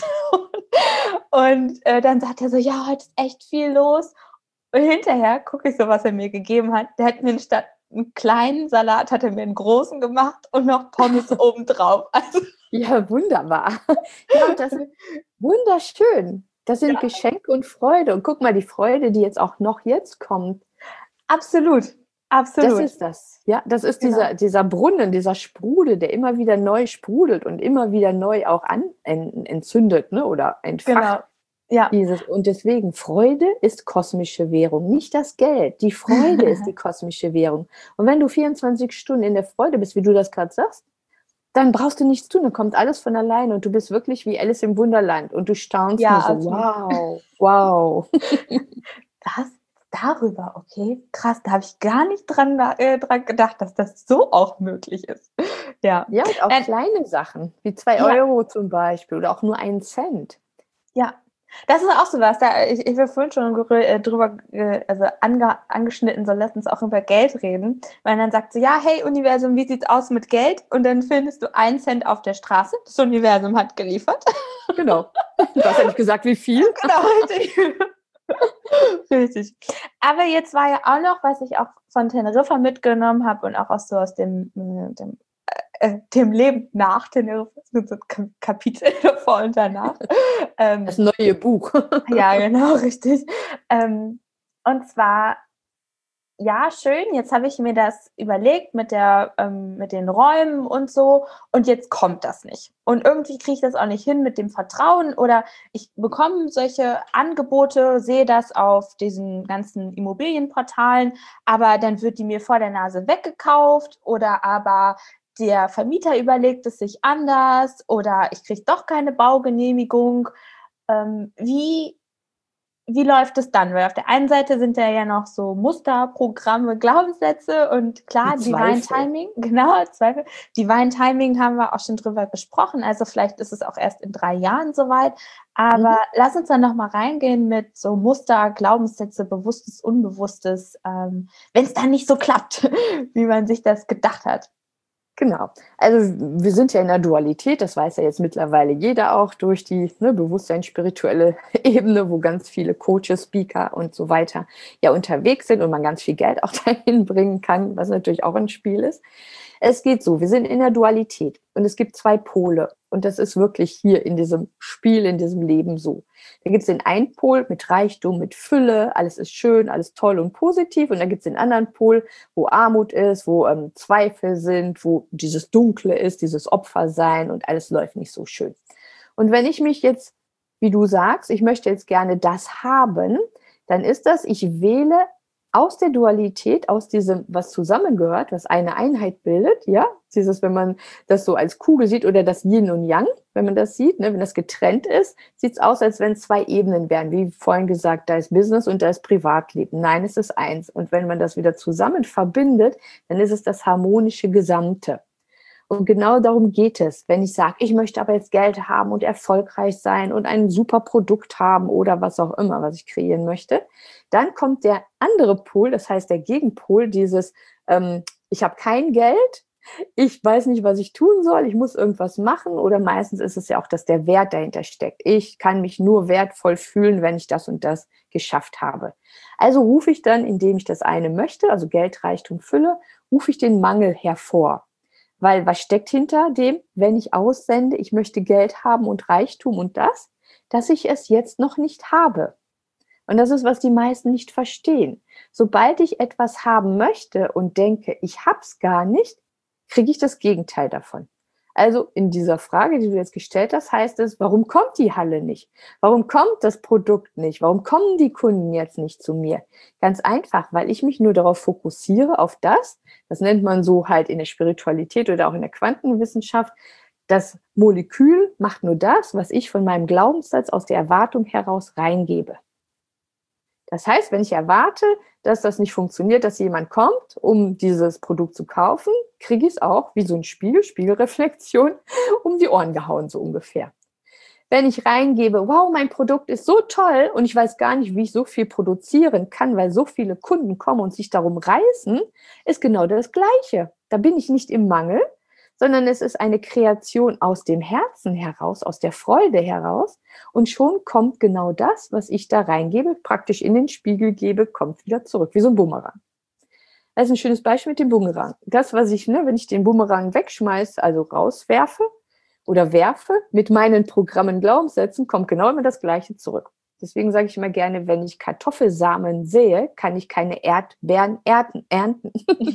Und äh, dann sagt er so, ja, heute ist echt viel los. Und hinterher gucke ich so, was er mir gegeben hat. Der hat mir statt einen kleinen Salat, hat er mir einen großen gemacht und noch Pommes obendrauf. Also, Ja, wunderbar. Ja, das ist wunderschön. Das sind ja, Geschenke und Freude. Und guck mal, die Freude, die jetzt auch noch jetzt kommt, absolut, das absolut. ist das. Ja, das ist Genau. dieser, dieser Brunnen, dieser Sprudel, der immer wieder neu sprudelt und immer wieder neu auch an, en, entzündet, ne, oder entfacht. Genau. Ja. Dieses, und deswegen, Freude ist kosmische Währung, nicht das Geld. Die Freude ist die kosmische Währung. Und wenn du vierundzwanzig Stunden in der Freude bist, wie du das gerade sagst, dann brauchst du nichts tun, dann kommt alles von alleine und du bist wirklich wie Alice im Wunderland und du staunst Ja, nur so, absolut. wow, wow. Das darüber, okay, krass, da habe ich gar nicht dran, äh, dran gedacht, dass das so auch möglich ist. Ja, Ja, und auch äh, kleine Sachen, wie zwei ja, Euro zum Beispiel oder auch nur einen Cent. ja. Das ist auch so was, da, ich, ich will vorhin schon gerü- äh, drüber, äh, also ange, angeschnitten, so lass uns auch über Geld reden, weil dann sagt so, ja, hey Universum, wie sieht's aus mit Geld? Und dann findest du einen Cent auf der Straße, das Universum hat geliefert. Genau. Du hast ja nicht gesagt, wie viel. Genau, richtig. Richtig. Aber jetzt war ja auch noch, was ich auch von Teneriffa mitgenommen habe und auch aus so aus dem, äh, dem, äh, dem Leben nach Teneriffa, das sind so Kap- Kapitel davor und danach. Ähm, Das neue Buch. ja, genau, richtig. Ähm, und zwar, ja, schön, jetzt habe ich mir das überlegt mit der, ähm, mit den Räumen und so und jetzt kommt das nicht. Und irgendwie kriege ich das auch nicht hin mit dem Vertrauen oder ich bekomme solche Angebote, sehe das auf diesen ganzen Immobilienportalen, aber dann wird die mir vor der Nase weggekauft oder aber der Vermieter überlegt es sich anders oder ich kriege doch keine Baugenehmigung. Ähm, wie wie läuft es dann? Weil auf der einen Seite sind da ja noch so Musterprogramme, Glaubenssätze und Die klar, Divine Zweifel. Timing, genau, Zweifel. Divine Timing haben wir auch schon drüber gesprochen, also vielleicht ist es auch erst in drei Jahren soweit, aber Mhm. lass uns dann nochmal reingehen mit so Muster, Glaubenssätze, Bewusstes, Unbewusstes, ähm, wenn es dann nicht so klappt, wie man sich das gedacht hat. Genau. Also wir sind ja in der Dualität, das weiß ja jetzt mittlerweile jeder auch durch die ne, Bewusstsein-spirituelle Ebene, wo ganz viele Coaches, Speaker und so weiter ja unterwegs sind und man ganz viel Geld auch dahin bringen kann, was natürlich auch ein Spiel ist. Es geht so, wir sind in der Dualität und es gibt zwei Pole und das ist wirklich hier in diesem Spiel, in diesem Leben so. Da gibt es den einen Pol mit Reichtum, mit Fülle, alles ist schön, alles toll und positiv und dann gibt es den anderen Pol, wo Armut ist, wo ähm, Zweifel sind, wo dieses Dunkle ist, dieses Opfersein und alles läuft nicht so schön. Und wenn ich mich jetzt, wie du sagst, ich möchte jetzt gerne das haben, dann ist das, ich wähle aus der Dualität, aus diesem, was zusammengehört, was eine Einheit bildet, ja, dieses, wenn man das so als Kugel sieht oder das Yin und Yang, wenn man das sieht, ne, wenn das getrennt ist, sieht es aus, als wenn es zwei Ebenen wären, wie vorhin gesagt, da ist Business und da ist Privatleben. Nein, es ist eins. Und wenn man das wieder zusammen verbindet, dann ist es das harmonische Gesamte. Und genau darum geht es, wenn ich sage, ich möchte aber jetzt Geld haben und erfolgreich sein und ein super Produkt haben oder was auch immer, was ich kreieren möchte, dann kommt der andere Pol, das heißt der Gegenpol, dieses, ähm, ich habe kein Geld, ich weiß nicht, was ich tun soll, ich muss irgendwas machen oder meistens ist es ja auch, dass der Wert dahinter steckt. Ich kann mich nur wertvoll fühlen, wenn ich das und das geschafft habe. Also rufe ich dann, indem ich das eine möchte, also Geld, Reichtum, Fülle, rufe ich den Mangel hervor. Weil was steckt hinter dem, wenn ich aussende, ich möchte Geld haben und Reichtum und das, dass ich es jetzt noch nicht habe. Und das ist, was die meisten nicht verstehen. Sobald ich etwas haben möchte und denke, ich hab's gar nicht, kriege ich das Gegenteil davon. Also in dieser Frage, die du jetzt gestellt hast, heißt es, warum kommt die Halle nicht? Warum kommt das Produkt nicht? Warum kommen die Kunden jetzt nicht zu mir? Ganz einfach, weil ich mich nur darauf fokussiere, auf das, das nennt man so halt in der Spiritualität oder auch in der Quantenwissenschaft, das Molekül macht nur das, was ich von meinem Glaubenssatz aus der Erwartung heraus reingebe. Das heißt, wenn ich erwarte, dass das nicht funktioniert, dass jemand kommt, um dieses Produkt zu kaufen, kriege ich es auch wie so ein Spiegel, Spiegelreflexion, um die Ohren gehauen, so ungefähr. Wenn ich reingebe, wow, mein Produkt ist so toll und ich weiß gar nicht, wie ich so viel produzieren kann, weil so viele Kunden kommen und sich darum reißen, ist genau das Gleiche. Da bin ich nicht im Mangel, sondern es ist eine Kreation aus dem Herzen heraus, aus der Freude heraus. Und schon kommt genau das, was ich da reingebe, praktisch in den Spiegel gebe, kommt wieder zurück, wie so ein Bumerang. Das ist ein schönes Beispiel mit dem Bumerang. Das, was ich, ne, wenn ich den Bumerang wegschmeiße, also rauswerfe oder werfe, mit meinen Programmen Glaubenssätzen, kommt genau immer das Gleiche zurück. Deswegen sage ich immer gerne, wenn ich Kartoffelsamen sehe, kann ich keine Erdbeeren ernten.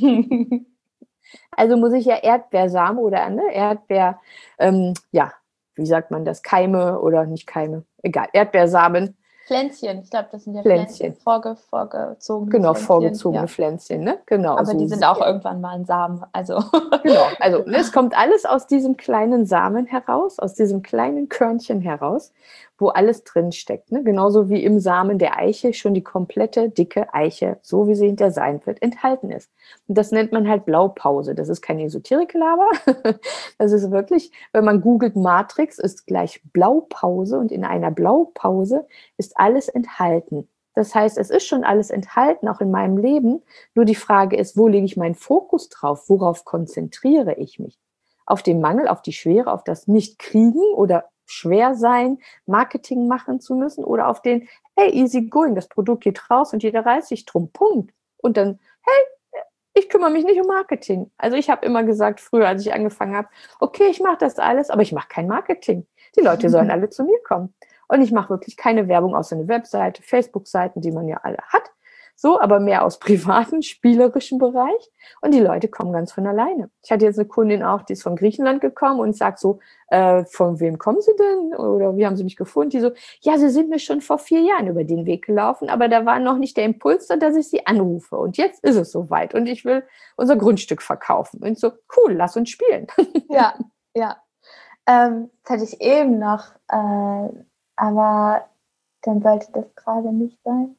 Also muss ich ja Erdbeersamen oder ne, Erdbeer, ähm, ja, wie sagt man das, Keime oder nicht Keime, egal, Erdbeersamen. Pflänzchen, ich glaube, das sind ja Pflänzchen. Pflänzchen, vorge, vorgezogene Genau, Pflänzchen. vorgezogene ja. Pflänzchen, ne? Genau. Aber so die sind auch irgendwann mal ein Samen, also. Genau, also ne, es kommt alles aus diesem kleinen Samen heraus, aus diesem kleinen Körnchen heraus, wo alles drin steckt. Ne? Genauso wie im Samen der Eiche schon die komplette dicke Eiche, so wie sie hinter sein wird, enthalten ist. Und das nennt man halt Blaupause. Das ist kein Esoterik-Laber. Das ist wirklich, wenn man googelt Matrix, ist gleich Blaupause und in einer Blaupause ist alles enthalten. Das heißt, es ist schon alles enthalten, auch in meinem Leben. Nur die Frage ist, wo lege ich meinen Fokus drauf? Worauf konzentriere ich mich? Auf den Mangel, auf die Schwere, auf das Nicht-Kriegen oder schwer sein, Marketing machen zu müssen oder auf den, hey, easy going, das Produkt geht raus und jeder reißt sich drum, Punkt. Und dann, hey, ich kümmere mich nicht um Marketing. Also ich habe immer gesagt, früher, als ich angefangen habe, okay, ich mache das alles, aber ich mache kein Marketing. Die Leute sollen alle zu mir kommen. Und ich mache wirklich keine Werbung außer eine Webseite, Facebook-Seiten, die man ja alle hat. So, aber mehr aus privaten, spielerischen Bereich. Und die Leute kommen ganz von alleine. Ich hatte jetzt eine Kundin auch, die ist von Griechenland gekommen und ich sage so, äh, von wem kommen Sie denn? Oder wie haben Sie mich gefunden? Die so, ja, Sie sind mir schon vor vier Jahren über den Weg gelaufen, aber da war noch nicht der Impuls da, dass ich Sie anrufe. Und jetzt ist es soweit und ich will unser Grundstück verkaufen. Und so, cool, lass uns spielen. Ja, ja. Ähm, das hatte ich eben noch, äh, aber dann sollte das gerade nicht sein.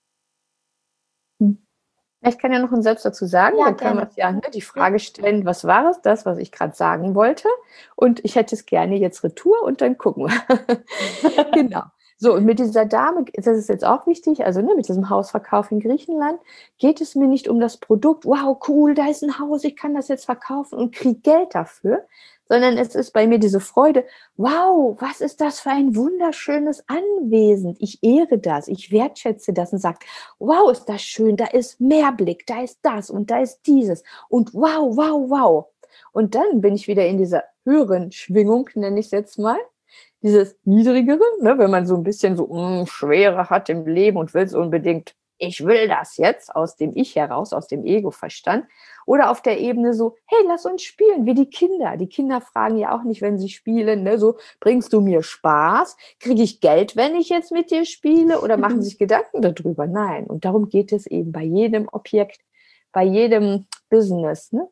Hm. Ich kann ja noch einen Satz dazu sagen, Ja, dann können wir uns ja ne, die Frage stellen, was war es, das, was ich gerade sagen wollte? Und ich hätte es gerne jetzt retour und dann gucken wir. Genau. So, und mit dieser Dame, das ist jetzt auch wichtig, also ne, mit diesem Hausverkauf in Griechenland, geht es mir nicht um das Produkt, wow, cool, da ist ein Haus, ich kann das jetzt verkaufen und kriege Geld dafür, sondern es ist bei mir diese Freude, wow, was ist das für ein wunderschönes Anwesen. Ich ehre das, ich wertschätze das und sage, wow, ist das schön, da ist Meerblick, da ist das und da ist dieses und wow, wow, wow. Und dann bin ich wieder in dieser höheren Schwingung, nenne ich es jetzt mal, dieses Niedrigere, ne, wenn man so ein bisschen so mh, Schwere hat im Leben und will es unbedingt, ich will das jetzt aus dem Ich heraus, aus dem Ego-Verstand. Oder auf der Ebene so, hey, lass uns spielen, wie die Kinder. Die Kinder fragen ja auch nicht, wenn sie spielen, ne, so, bringst du mir Spaß? Kriege ich Geld, wenn ich jetzt mit dir spiele? Oder machen sich Gedanken darüber? Nein. Und darum geht es eben bei jedem Objekt, bei jedem Business, ne?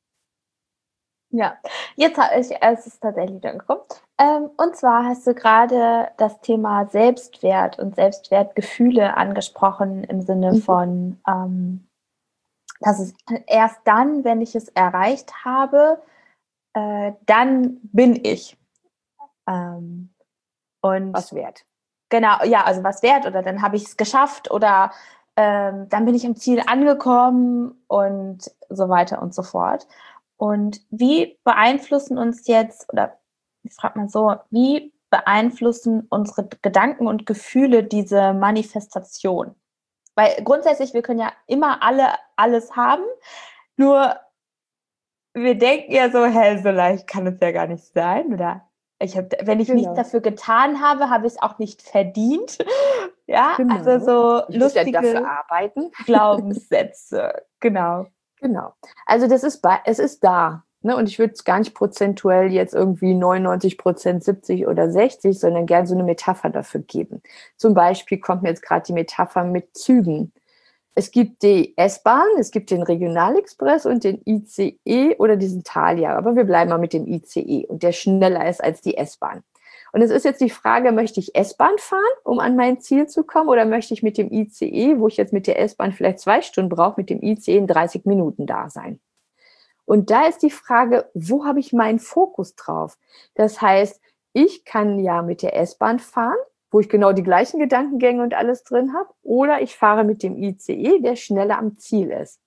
Ja, jetzt habe ich, es ist tatsächlich wieder gekommen. Ähm, und zwar hast du gerade das Thema Selbstwert und Selbstwertgefühle angesprochen im Sinne Mhm. von, ähm, dass es erst dann, wenn ich es erreicht habe, äh, dann bin ich. Ähm, und Was wert. Genau, ja, also was wert oder dann habe ich es geschafft oder ähm, dann bin ich am Ziel angekommen und so weiter und so fort. Und wie beeinflussen uns jetzt, oder ich frage mal so, wie beeinflussen unsere Gedanken und Gefühle diese Manifestation? Weil grundsätzlich, wir können ja immer alle alles haben, nur wir denken ja so, hä, so leicht kann es ja gar nicht sein, oder? Ich hab, wenn ich Genau. nichts dafür getan habe, habe ich es auch nicht verdient. Ja, Genau. also so Ich muss ja lustige dafür arbeiten. Glaubenssätze. Genau. Genau. Also das ist bei, es ist da. Ne? Und ich würde es gar nicht prozentuell jetzt irgendwie neunundneunzig Prozent, siebzig oder sechzig, sondern gern so eine Metapher dafür geben. Zum Beispiel kommt mir jetzt gerade die Metapher mit Zügen. Es gibt die S-Bahn, es gibt den Regionalexpress und den I C E oder diesen Thalia. Aber wir bleiben mal mit dem I C E und der schneller ist als die S-Bahn. Und es ist jetzt die Frage, möchte ich S-Bahn fahren, um an mein Ziel zu kommen, oder möchte ich mit dem I C E, wo ich jetzt mit der S-Bahn vielleicht zwei Stunden brauche, mit dem I C E in dreißig Minuten da sein? Und da ist die Frage, wo habe ich meinen Fokus drauf? Das heißt, ich kann ja mit der S-Bahn fahren, wo ich genau die gleichen Gedankengänge und alles drin habe, oder ich fahre mit dem I C E, der schneller am Ziel ist.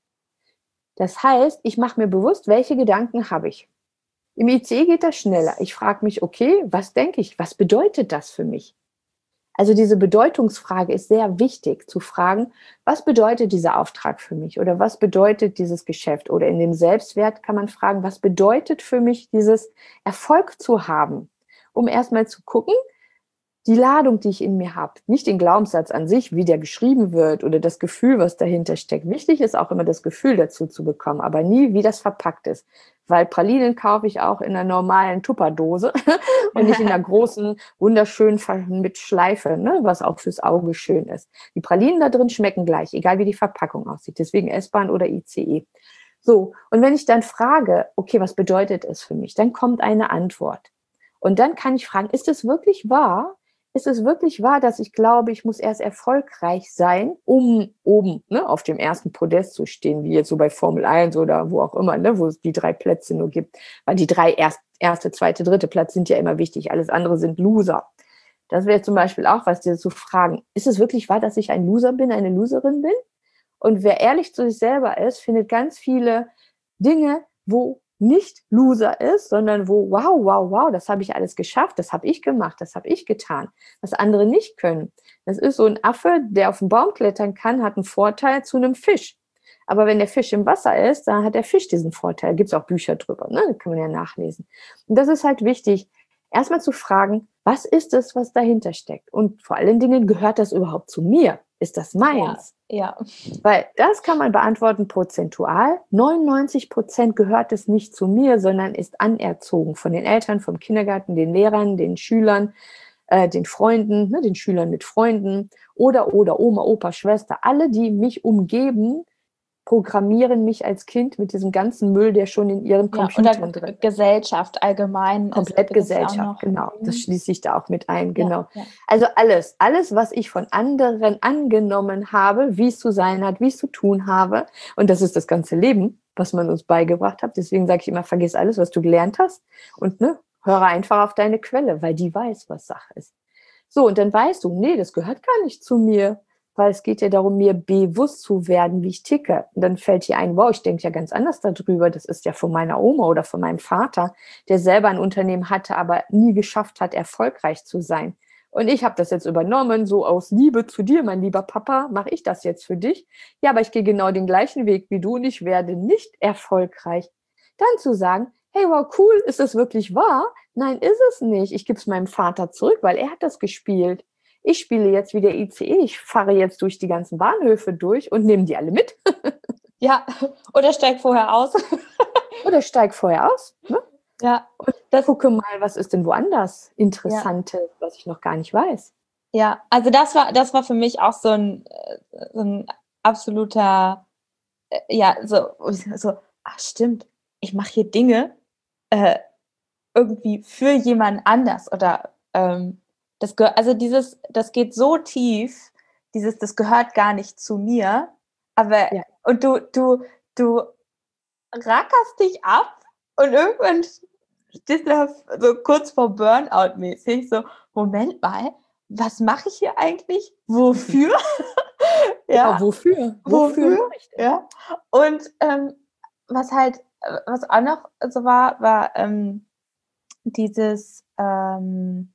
Das heißt, ich mache mir bewusst, welche Gedanken habe ich. Im I C E geht das schneller. Ich frage mich, okay, was denke ich? Was bedeutet das für mich? Also diese Bedeutungsfrage ist sehr wichtig, zu fragen, was bedeutet dieser Auftrag für mich? Oder was bedeutet dieses Geschäft? Oder in dem Selbstwert kann man fragen, was bedeutet für mich dieses Erfolg zu haben? Um erstmal zu gucken, die Ladung, die ich in mir habe, nicht den Glaubenssatz an sich, wie der geschrieben wird oder das Gefühl, was dahinter steckt. Wichtig ist auch immer das Gefühl dazu zu bekommen, aber nie, wie das verpackt ist. Weil Pralinen kaufe ich auch in einer normalen Tupperdose und nicht in einer großen, wunderschönen mit Schleife, ne, was auch fürs Auge schön ist. Die Pralinen da drin schmecken gleich, egal wie die Verpackung aussieht. Deswegen S-Bahn oder I C E. So, und wenn ich dann frage, okay, was bedeutet es für mich? Dann kommt eine Antwort. Und dann kann ich fragen, ist es wirklich wahr? Ist es wirklich wahr, dass ich glaube, ich muss erst erfolgreich sein, um oben, ne, auf dem ersten Podest zu stehen, wie jetzt so bei Formel eins oder wo auch immer, ne, wo es die drei Plätze nur gibt. Weil die drei erst, erste, zweite, dritte Platz sind ja immer wichtig. Alles andere sind Loser. Das wäre zum Beispiel auch was, dir zu fragen, ist es wirklich wahr, dass ich ein Loser bin, eine Loserin bin? Und wer ehrlich zu sich selber ist, findet ganz viele Dinge, wo nicht Loser ist, sondern wo, wow, wow, wow, das habe ich alles geschafft, das habe ich gemacht, das habe ich getan, was andere nicht können. Das ist so ein Affe, der auf den Baum klettern kann, hat einen Vorteil zu einem Fisch. Aber wenn der Fisch im Wasser ist, dann hat der Fisch diesen Vorteil. Da gibt es auch Bücher drüber, ne? Das kann man ja nachlesen. Und das ist halt wichtig, erstmal zu fragen, was ist es, was dahinter steckt? Und vor allen Dingen, gehört das überhaupt zu mir? Ist das meins? Ja, ja. Weil das kann man beantworten prozentual. neunundneunzig Prozent gehört es nicht zu mir, sondern ist anerzogen von den Eltern, vom Kindergarten, den Lehrern, den Schülern, äh, den Freunden, ne, den Schülern mit Freunden oder, oder Oma, Opa, Schwester. Alle, die mich umgeben, programmieren mich als Kind mit diesem ganzen Müll, der schon in ihren Computern ja, oder drin ist. Gesellschaft allgemein. Komplett ist, Gesellschaft, genau. Das schließe ich da auch mit ein, genau. Ja, ja. Also alles, alles, was ich von anderen angenommen habe, wie es zu sein hat, wie ich es zu tun habe. Und das ist das ganze Leben, was man uns beigebracht hat. Deswegen sage ich immer, vergiss alles, was du gelernt hast. Und ne, höre einfach auf deine Quelle, weil die weiß, was Sache ist. So, und dann weißt du, nee, das gehört gar nicht zu mir. Weil es geht ja darum, mir bewusst zu werden, wie ich ticke. Und dann fällt dir ein, wow, ich denke ja ganz anders darüber. Das ist ja von meiner Oma oder von meinem Vater, der selber ein Unternehmen hatte, aber nie geschafft hat, erfolgreich zu sein. Und ich habe das jetzt übernommen, so aus Liebe zu dir, mein lieber Papa, mache ich das jetzt für dich. Ja, aber ich gehe genau den gleichen Weg wie du und ich werde nicht erfolgreich. Dann zu sagen, hey, wow, cool, ist das wirklich wahr? Nein, ist es nicht. Ich gebe es meinem Vater zurück, weil er hat das gespielt. Ich spiele jetzt wie der I C E, ich fahre jetzt durch die ganzen Bahnhöfe durch und nehme die alle mit. Ja, oder steig vorher aus. Oder steig vorher aus. Ne? Ja. Und das, gucke mal, was ist denn woanders Interessantes, ja, was ich noch gar nicht weiß. Ja, also das war, das war für mich auch so ein, so ein absoluter, ja, so, so, ach stimmt, ich mache hier Dinge äh, irgendwie für jemand anders oder ähm, Das ge- also dieses, das geht so tief, dieses, das gehört gar nicht zu mir, aber, ja. und du, du, du rackerst dich ab und irgendwann stehst du so kurz vor Burnout mäßig, so, Moment mal, was mache ich hier eigentlich? Wofür? ja, ja, wofür? Wofür? Wofür? Ja. Und ähm, was halt, was auch noch so war, war ähm, dieses, ähm,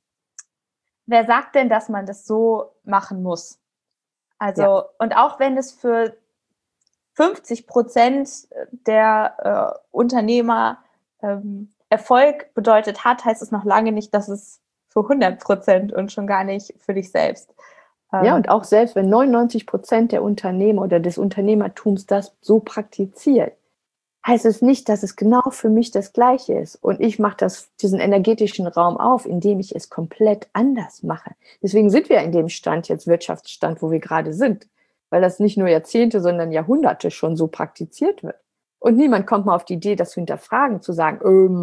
wer sagt denn, dass man das so machen muss? Also, ja. Und auch wenn es für fünfzig Prozent der äh, Unternehmer ähm, Erfolg bedeutet hat, heißt es noch lange nicht, dass es für hundert Prozent und schon gar nicht für dich selbst. Ähm, ja, und auch selbst wenn neunundneunzig Prozent der Unternehmer oder des Unternehmertums das so praktiziert, heißt es nicht, dass es genau für mich das Gleiche ist. Und ich mache das, diesen energetischen Raum auf, indem ich es komplett anders mache. Deswegen sind wir in dem Stand jetzt, Wirtschaftsstand, wo wir gerade sind. Weil das nicht nur Jahrzehnte, sondern Jahrhunderte schon so praktiziert wird. Und niemand kommt mal auf die Idee, das zu hinterfragen, zu sagen, ähm,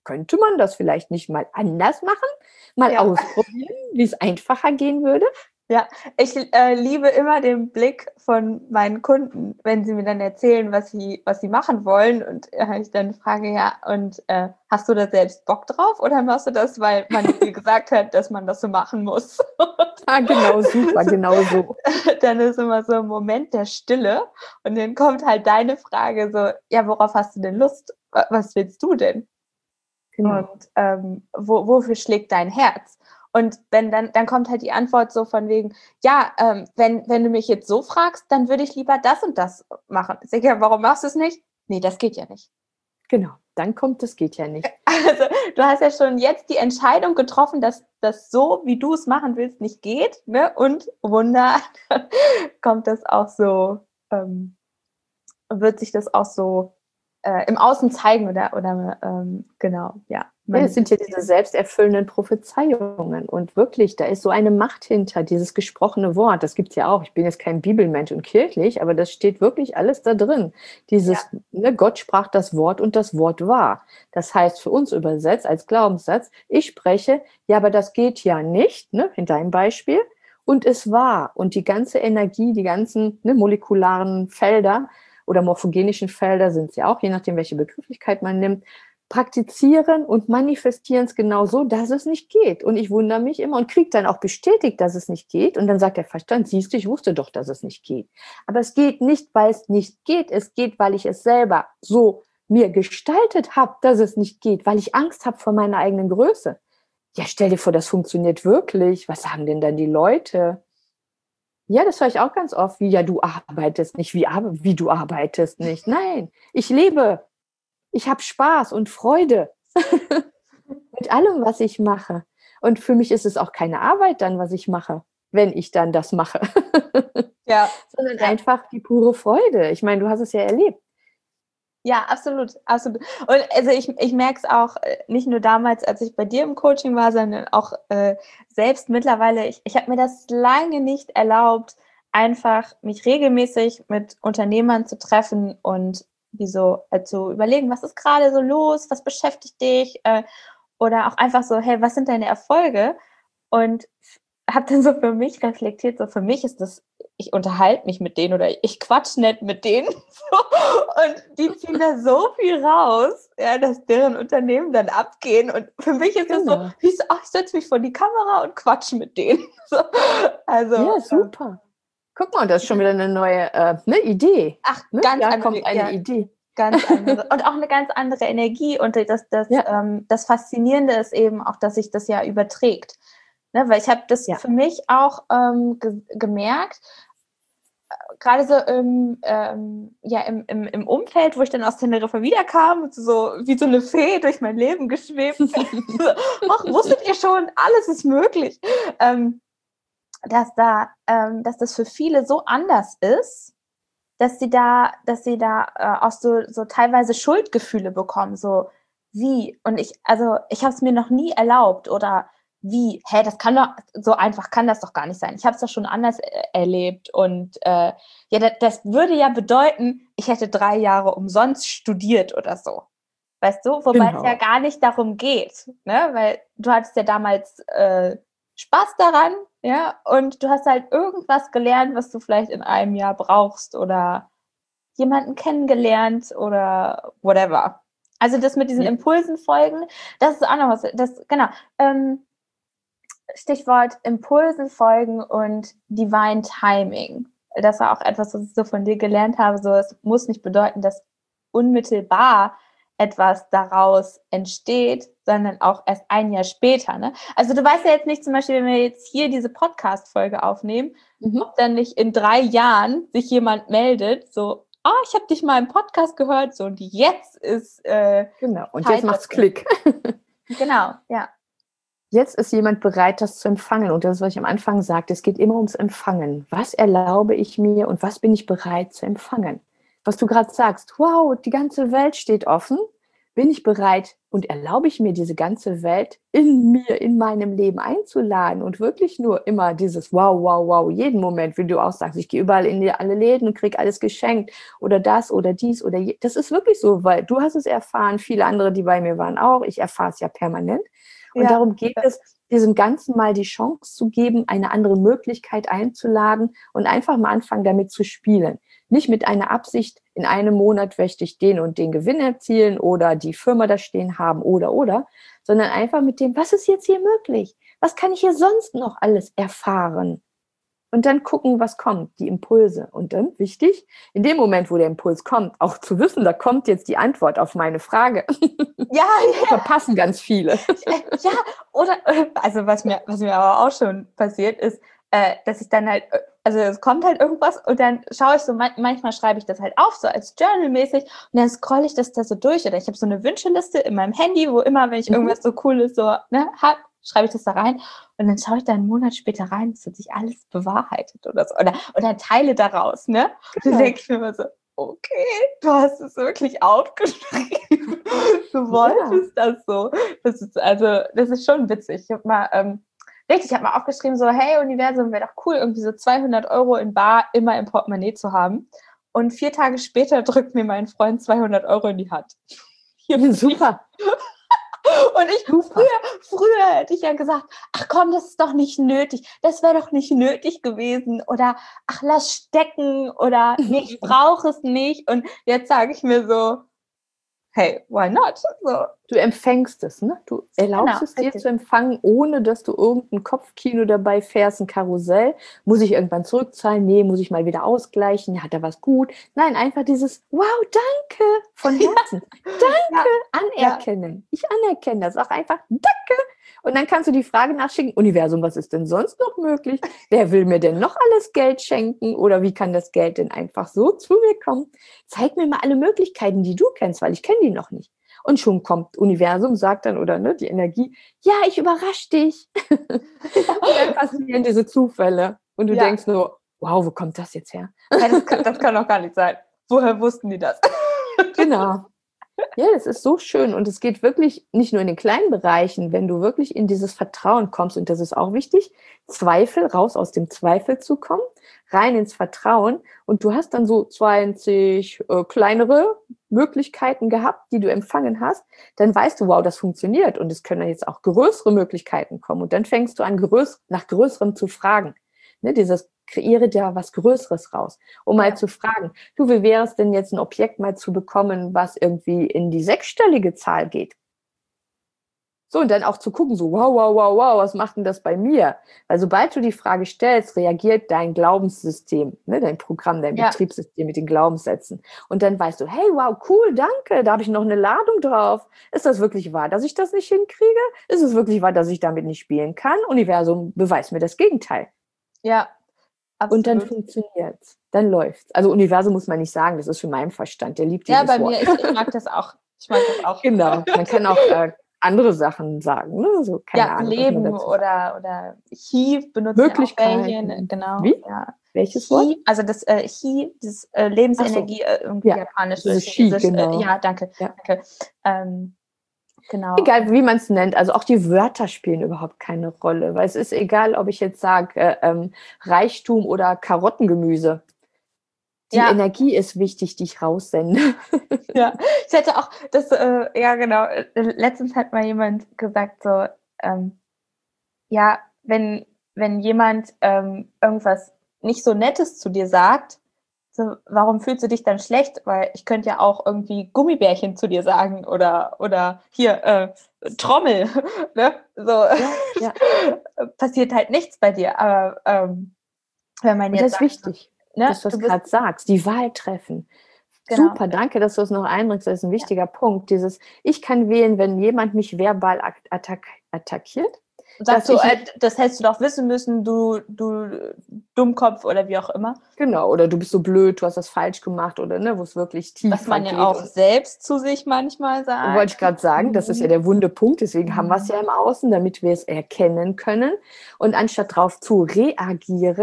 könnte man das vielleicht nicht mal anders machen? Mal Ja. ausprobieren, wie es einfacher gehen würde? Ja, ich äh, liebe immer den Blick von meinen Kunden, wenn sie mir dann erzählen, was sie, was sie machen wollen und äh, ich dann frage, ja, und äh, hast du da selbst Bock drauf oder machst du das, weil man dir gesagt hat, dass man das so machen muss? Ah, genau, super, genau so. Dann ist immer so ein Moment der Stille und dann kommt halt deine Frage so, ja, worauf hast du denn Lust? Wa- Was willst du denn? Genau. Und ähm, wo, wofür schlägt dein Herz? Und wenn dann, dann kommt halt die Antwort so von wegen, ja, ähm, wenn, wenn du mich jetzt so fragst, dann würde ich lieber das und das machen. Ich sage, ja, warum machst du es nicht? Nee, das geht ja nicht. Genau, dann kommt, das geht ja nicht. Also du hast ja schon jetzt die Entscheidung getroffen, dass das so, wie du es machen willst, nicht geht. Ne? Und Wunder, kommt das auch so, ähm, wird sich das auch so äh, im Außen zeigen oder, oder ähm, genau, ja. Ja, es sind ja diese selbsterfüllenden Prophezeiungen und wirklich, da ist so eine Macht hinter, dieses gesprochene Wort, das gibt es ja auch, ich bin jetzt kein Bibelmensch und kirchlich, aber das steht wirklich alles da drin. Dieses, ja. ne, Gott sprach das Wort und das Wort war. Das heißt für uns übersetzt als Glaubenssatz, ich spreche, ja, aber das geht ja nicht, ne, in deinem Beispiel, und es war. Und die ganze Energie, die ganzen ne, molekularen Felder oder morphogenischen Felder sind es ja auch, je nachdem, welche Begrifflichkeit man nimmt, praktizieren und manifestieren es genau so, dass es nicht geht. Und ich wundere mich immer und kriege dann auch bestätigt, dass es nicht geht. Und dann sagt der Verstand, siehst du, ich wusste doch, dass es nicht geht. Aber es geht nicht, weil es nicht geht. Es geht, weil ich es selber so mir gestaltet habe, dass es nicht geht, weil ich Angst habe vor meiner eigenen Größe. Ja, stell dir vor, das funktioniert wirklich. Was sagen denn dann die Leute? Ja, das höre ich auch ganz oft. Wie, ja, du arbeitest nicht. Wie, wie du arbeitest nicht. Nein, ich lebe. Ich habe Spaß und Freude mit allem, was ich mache. Und für mich ist es auch keine Arbeit dann, was ich mache, wenn ich dann das mache. Ja. Sondern ja. einfach die pure Freude. Ich meine, du hast es ja erlebt. Ja, absolut, absolut. Und also ich, ich merke es auch nicht nur damals, als ich bei dir im Coaching war, sondern auch äh, selbst mittlerweile. Ich, ich habe mir das lange nicht erlaubt, einfach mich regelmäßig mit Unternehmern zu treffen und die so äh, zu überlegen, was ist gerade so los, was beschäftigt dich, äh, oder auch einfach so, hey, was sind deine Erfolge? Und habe dann so für mich reflektiert, so für mich ist das, ich unterhalte mich mit denen oder ich quatsch nicht mit denen und die ziehen da so viel raus, ja, dass deren Unternehmen dann abgehen und für mich ist das Genau. so, ich, so, ach, ich setze mich vor die Kamera und quatsche mit denen. So, also, Ja, super. Guck mal, das ist schon wieder eine neue äh, ne, Idee. Ach, ne? ganz Da andere, kommt eine ja. Idee. Ganz andere. Und auch eine ganz andere Energie. Und das, das, Ja. ähm, das Faszinierende ist eben auch, dass sich das ja überträgt. Ne? Weil ich habe das Ja. für mich auch ähm, ge- gemerkt, äh, gerade so im, ähm, ja, im, im, im Umfeld, wo ich dann aus Teneriffa wiederkam, und so wie so eine Fee durch mein Leben geschwebt. So, ach, wusstet ihr schon, alles ist möglich. Ähm, dass da, ähm, dass das für viele so anders ist, dass sie da, dass sie da äh, auch so, so teilweise Schuldgefühle bekommen, so wie, und ich, also ich habe es mir noch nie erlaubt oder wie, hä, das kann doch, so einfach kann das doch gar nicht sein. Ich habe es doch schon anders äh, erlebt und äh, ja, das, das würde ja bedeuten, ich hätte drei Jahre umsonst studiert oder so. Weißt du, wobei Genau. es ja gar nicht darum geht, ne, weil du hattest ja damals äh, Spaß daran, ja, und du hast halt irgendwas gelernt, was du vielleicht in einem Jahr brauchst oder jemanden kennengelernt oder whatever. Also das mit diesen Ja. Impulsen folgen, das ist auch noch was, das, genau, ähm, Stichwort Impulsen folgen und Divine Timing. Das war auch etwas, was ich so von dir gelernt habe, so, es muss nicht bedeuten, dass unmittelbar etwas daraus entsteht, sondern auch erst ein Jahr später. Ne? Also du weißt ja jetzt nicht zum Beispiel, wenn wir jetzt hier diese Podcast-Folge aufnehmen, Mhm. ob dann nicht in drei Jahren sich jemand meldet, so, ah, oh, ich habe dich mal im Podcast gehört, so, und jetzt ist äh, Genau. Und Zeit jetzt macht's dafür. Klick. Genau, ja. Jetzt ist jemand bereit, das zu empfangen. Und das, was ich am Anfang sagte, es geht immer ums Empfangen. Was erlaube ich mir und was bin ich bereit zu empfangen? Was du gerade sagst, wow, die ganze Welt steht offen. Bin ich bereit, Und erlaube ich mir, diese ganze Welt in mir, in meinem Leben einzuladen und wirklich nur immer dieses wow, wow, wow, jeden Moment, wie du auch sagst, ich gehe überall in die, alle Läden und kriege alles geschenkt oder das oder dies oder je. Das ist wirklich so, weil du hast es erfahren, viele andere, die bei mir waren auch, ich erfahre es ja permanent. Und Ja. darum geht es, diesem Ganzen mal die Chance zu geben, eine andere Möglichkeit einzuladen und einfach mal anfangen, damit zu spielen. Nicht mit einer Absicht, in einem Monat möchte ich den und den Gewinn erzielen oder die Firma da stehen haben oder, oder, sondern einfach mit dem, was ist jetzt hier möglich? Was kann ich hier sonst noch alles erfahren? Und dann gucken, was kommt, die Impulse. Und dann, wichtig, in dem Moment, wo der Impuls kommt, auch zu wissen, da kommt jetzt die Antwort auf meine Frage. Ja, ja. Verpassen ganz viele. Ja, oder, also was mir, was mir aber auch schon passiert ist, äh, dass ich dann halt, also es kommt halt irgendwas und dann schaue ich so, man, manchmal schreibe ich das halt auf, so als Journal-mäßig und dann scrolle ich das da so durch oder ich habe so eine Wünscheliste in meinem Handy, wo immer, wenn ich Mhm. irgendwas so Cooles so, ne, hab, schreibe ich das da rein und dann schaue ich da einen Monat später rein, es hat sich alles bewahrheitet oder so, oder, oder Teile daraus, ne, und dann Genau. denke ich mir immer so, okay, du hast es wirklich aufgeschrieben, du wolltest das so, das ist, also, das ist schon witzig, ich habe mal, ähm, richtig, ich habe mal aufgeschrieben, so, hey Universum, wäre doch cool, irgendwie so zweihundert Euro in bar immer im Portemonnaie zu haben. Und vier Tage später drückt mir mein Freund zweihundert Euro in die Hand. Hier für dich. Super. Und ich, Super. früher, früher hätte ich ja gesagt, ach komm, das ist doch nicht nötig, das wäre doch nicht nötig gewesen oder ach, lass stecken oder nee, ich brauche es nicht. Und jetzt sage ich mir so, hey, why not? So. Du empfängst es, ne? Du erlaubst Genau, es dir richtig. zu empfangen, ohne dass du irgendein Kopfkino dabei fährst, ein Karussell. Muss ich irgendwann zurückzahlen? Nee, muss ich mal wieder ausgleichen? Ja, hat er was gut? Nein, einfach dieses wow, danke von Herzen. Danke, anerkennen. Ich anerkenne das. Auch einfach danke. Und dann kannst du die Frage nachschicken, Universum, was ist denn sonst noch möglich? Wer will mir denn noch alles Geld schenken? Oder wie kann das Geld denn einfach so zu mir kommen? Zeig mir mal alle Möglichkeiten, die du kennst, weil ich kenne die noch nicht. Und schon kommt Universum, sagt dann, oder ne, die Energie, ja, ich überrasche dich. Und dann passieren diese Zufälle. Und du Ja. denkst nur, wow, wo kommt das jetzt her? Ja, das, kann, das kann doch gar nicht sein. Woher wussten die das? Genau. Ja, das ist so schön und es geht wirklich nicht nur in den kleinen Bereichen, wenn du wirklich in dieses Vertrauen kommst und das ist auch wichtig, Zweifel, raus aus dem Zweifel zu kommen, rein ins Vertrauen und du hast dann so zwanzig äh, kleinere Möglichkeiten gehabt, die du empfangen hast, dann weißt du, wow, das funktioniert und es können jetzt auch größere Möglichkeiten kommen und dann fängst du an, größ- nach Größerem zu fragen. Ne, dieses kreiere dir was Größeres raus, um mal Ja. zu fragen, du, wie wäre es denn jetzt ein Objekt mal zu bekommen, was irgendwie in die sechsstellige Zahl geht? So, und dann auch zu gucken, so, wow, wow, wow, wow, was macht denn das bei mir? Weil sobald du die Frage stellst, reagiert dein Glaubenssystem, ne, dein Programm, dein Ja. Betriebssystem mit den Glaubenssätzen. Und dann weißt du, hey, wow, cool, danke, da habe ich noch eine Ladung drauf. Ist das wirklich wahr, dass ich das nicht hinkriege? Ist es wirklich wahr, dass ich damit nicht spielen kann? Universum, beweis mir das Gegenteil. Ja, Und dann absolut. funktioniert's. Dann läuft's. Also Universum muss man nicht sagen, das ist für meinen Verstand. Der liebt dieses Ja, bei Wort. mir, ich, ich mag das auch. Ich mag das auch. Genau. Man kann auch äh, andere Sachen sagen. Ne? So, keine Ja, Ahnung, was Leben man dazu sagt. oder, oder He benutzen ja auch Möglichkeiten. welche, ne? Genau. Wie? Ja. Welches Wort? He, also das äh, He, das äh, Lebensenergie, äh, irgendwie Ja, japanisch. dieses ist, Shi, dieses, genau. Äh, ja, danke. Ja. danke. Ähm, genau. Egal, wie man es nennt. Also auch die Wörter spielen überhaupt keine Rolle. Weil es ist egal, ob ich jetzt sage äh, ähm, Reichtum oder Karottengemüse. Die Ja. Energie ist wichtig, die ich raussende. Ja, ich hätte auch, das, äh, ja genau, äh, letztens hat mal jemand gesagt, so, ähm, ja, wenn, wenn jemand ähm, irgendwas nicht so Nettes zu dir sagt, so, warum fühlst du dich dann schlecht? Weil ich könnte ja auch irgendwie Gummibärchen zu dir sagen oder, oder hier, äh, Trommel, ne? So, Ja, ja. passiert halt nichts bei dir, aber ähm, wenn man Und jetzt das ist sagt, wichtig, ne, dass du du das bist, gerade sagst, die Wahl treffen. genau, Super, danke, dass du es noch einbringst. Das ist ein wichtiger Punkt. Dieses, ich kann wählen, wenn jemand mich verbal ak- attack attackiert. sagst dass du, ich- äh, das hättest du doch wissen müssen, du, du Dummkopf oder wie auch immer. Genau, oder du bist so blöd, du hast das falsch gemacht oder ne, wo es wirklich tief Was man ja geht. auch Und- selbst zu sich manchmal sagt. Wollte ich gerade sagen, das ist ja der wunde Punkt, deswegen haben wir es Mhm. ja im Außen, damit wir es erkennen können. Und anstatt darauf zu reagieren,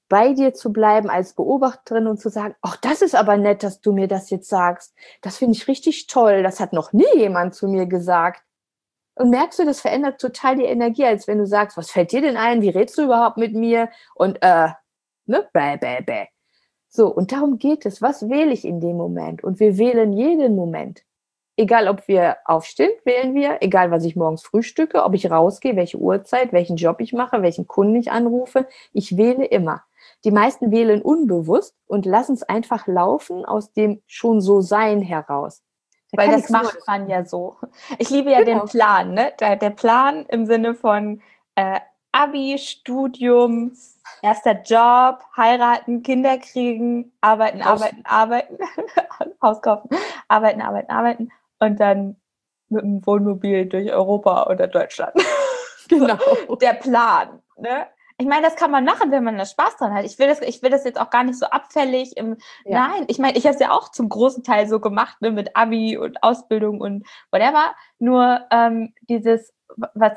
bei dir zu bleiben als Beobachterin und zu sagen, ach, das ist aber nett, dass du mir das jetzt sagst. Das finde ich richtig toll. Das hat noch nie jemand zu mir gesagt. Und merkst du, das verändert total die Energie, als wenn du sagst, was fällt dir denn ein? Wie redest du überhaupt mit mir? Und, äh, ne, bäh, bäh, bäh. So, und darum geht es. Was wähle ich in dem Moment? Und wir wählen jeden Moment. Egal, ob wir aufstehen, wählen wir. Egal, was ich morgens frühstücke, ob ich rausgehe, welche Uhrzeit, welchen Job ich mache, welchen Kunden ich anrufe. Ich wähle immer. Die meisten wählen unbewusst und lassen es einfach laufen aus dem schon so Sein heraus. Da Weil das macht Neues. Man ja so. Ich liebe ja genau. den Plan, ne? Der, der Plan im Sinne von äh, Abi, Studium, erster Job, heiraten, Kinder kriegen, arbeiten, Haus. arbeiten, arbeiten, Haus kaufen, arbeiten, arbeiten, arbeiten und dann mit dem Wohnmobil durch Europa oder Deutschland. Genau. Der Plan, ne? Ich meine, das kann man machen, wenn man da Spaß dran hat. Ich will das, ich will das jetzt auch gar nicht so abfällig. Im, ja. Nein, ich meine, ich habe es ja auch zum großen Teil so gemacht, ne, mit Abi und Ausbildung und whatever. Nur ähm, dieses, was,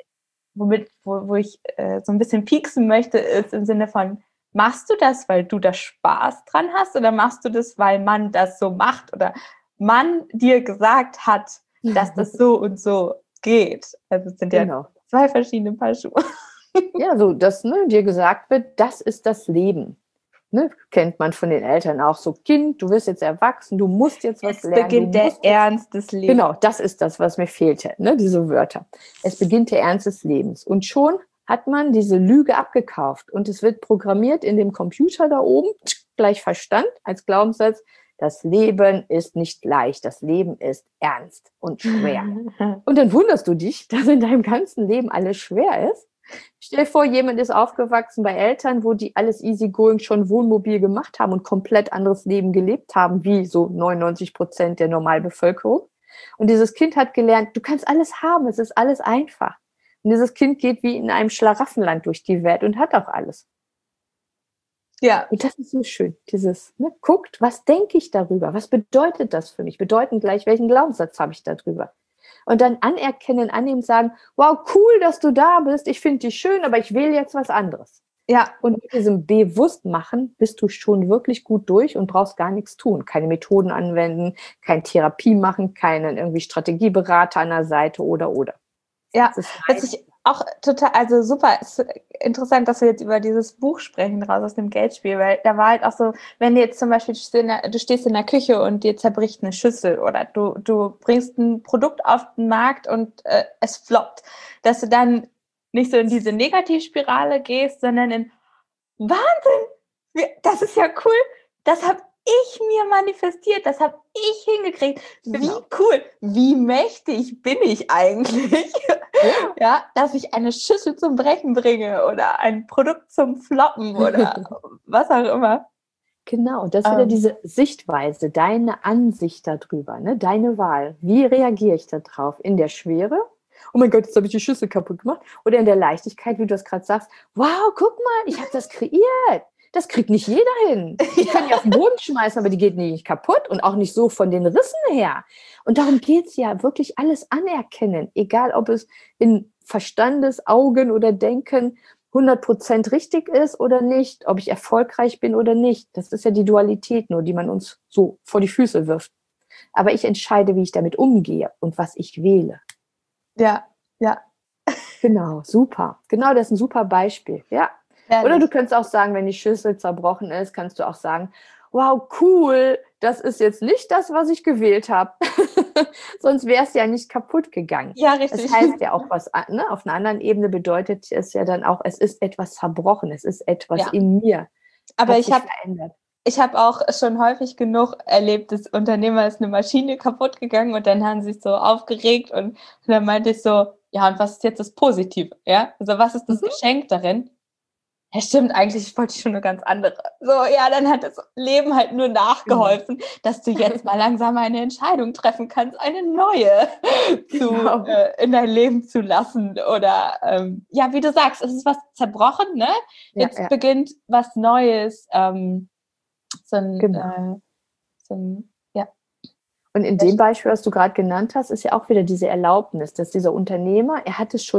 womit, wo, wo ich äh, so ein bisschen pieksen möchte, ist im Sinne von, machst du das, weil du da Spaß dran hast oder machst du das, weil man das so macht oder man dir gesagt hat, dass das so und so geht? Also es sind genau. ja zwei verschiedene Paar Schuhe. Ja, so, dass ne, dir gesagt wird, das ist das Leben. Ne, kennt man von den Eltern auch so, Kind, du wirst jetzt erwachsen, du musst jetzt was jetzt lernen. Es beginnt der Ernst des Lebens. Genau, das ist das, was mir fehlte, ne, diese Wörter. Es beginnt der Ernst des Lebens. Und schon hat man diese Lüge abgekauft und es wird programmiert in dem Computer da oben, gleich Verstand als Glaubenssatz, das Leben ist nicht leicht, das Leben ist ernst und schwer. Und dann wunderst du dich, dass in deinem ganzen Leben alles schwer ist. Stell dir vor, jemand ist aufgewachsen bei Eltern, wo die alles easygoing schon Wohnmobil gemacht haben und komplett anderes Leben gelebt haben, wie so neunundneunzig Prozent der Normalbevölkerung. Und dieses Kind hat gelernt, du kannst alles haben, es ist alles einfach. Und dieses Kind geht wie in einem Schlaraffenland durch die Welt und hat auch alles. Ja. Und das ist so schön, dieses, ne, guckt, was denke ich darüber? Was bedeutet das für mich? Bedeuten gleich, welchen Glaubenssatz habe ich darüber? Und dann anerkennen, annehmen, sagen, wow, cool, dass du da bist, ich finde dich schön, aber ich wähle jetzt was anderes. Ja. Und mit diesem Bewusstmachen bist du schon wirklich gut durch und brauchst gar nichts tun. Keine Methoden anwenden, keine Therapie machen, keinen irgendwie Strategieberater an der Seite oder, oder. Ja, was ich auch total, also super, ist interessant, dass wir jetzt über dieses Buch sprechen, raus aus dem Geldspiel, weil da war halt auch so, wenn du jetzt zum Beispiel, du stehst in der Küche und dir zerbricht eine Schüssel oder du, du bringst ein Produkt auf den Markt und äh, es floppt, dass du dann nicht so in diese Negativspirale gehst, sondern in Wahnsinn, das ist ja cool, das habe ich mir manifestiert, das habe ich hingekriegt. Wie genau. Cool, wie mächtig bin ich eigentlich? Ja. Ja, dass ich eine Schüssel zum Brechen bringe oder ein Produkt zum Floppen oder was auch immer. Genau, das ist wieder um. diese Sichtweise, deine Ansicht darüber, ne? Deine Wahl. Wie reagiere ich da drauf? In der Schwere? Oh mein Gott, jetzt habe ich die Schüssel kaputt gemacht. Oder in der Leichtigkeit, wie du das gerade sagst. Wow, guck mal, ich habe das kreiert. Das kriegt nicht jeder hin. Die können die auf den Boden schmeißen, aber die geht nicht kaputt und auch nicht so von den Rissen her. Und darum geht es ja, wirklich alles anerkennen, egal ob es in Verstandes, Augen oder Denken hundert Prozent richtig ist oder nicht, ob ich erfolgreich bin oder nicht. Das ist ja die Dualität nur, die man uns so vor die Füße wirft. Aber ich entscheide, wie ich damit umgehe und was ich wähle. Ja, ja. Genau, super. Genau, das ist ein super Beispiel, ja. Ehrlich. Oder du könntest auch sagen, wenn die Schüssel zerbrochen ist, kannst du auch sagen, wow, cool, das ist jetzt nicht das, was ich gewählt habe. Sonst wäre es ja nicht kaputt gegangen. Ja, richtig. Das heißt ja auch was, ne? Auf einer anderen Ebene bedeutet es ja dann auch, es ist etwas zerbrochen, es ist etwas ja. in mir. Aber ich habe ich habe auch schon häufig genug erlebt, das Unternehmer ist eine Maschine kaputt gegangen und dann haben sie sich so aufgeregt und dann meinte ich so, ja, und was ist jetzt das Positive? Ja, also was ist das mhm. Geschenk darin? Ja, stimmt, eigentlich wollte ich schon eine ganz andere. So, ja, dann hat das Leben halt nur nachgeholfen, genau. dass du jetzt mal langsam eine Entscheidung treffen kannst, eine neue genau. zu, äh, in dein Leben zu lassen. Oder, ähm, ja, wie du sagst, es ist was zerbrochen, ne? Jetzt ja, ja. beginnt was Neues. Ähm, so ein, genau. äh, so ein, ja. Und in dem Beispiel, was du gerade genannt hast, ist ja auch wieder diese Erlaubnis, dass dieser Unternehmer, er hat es schon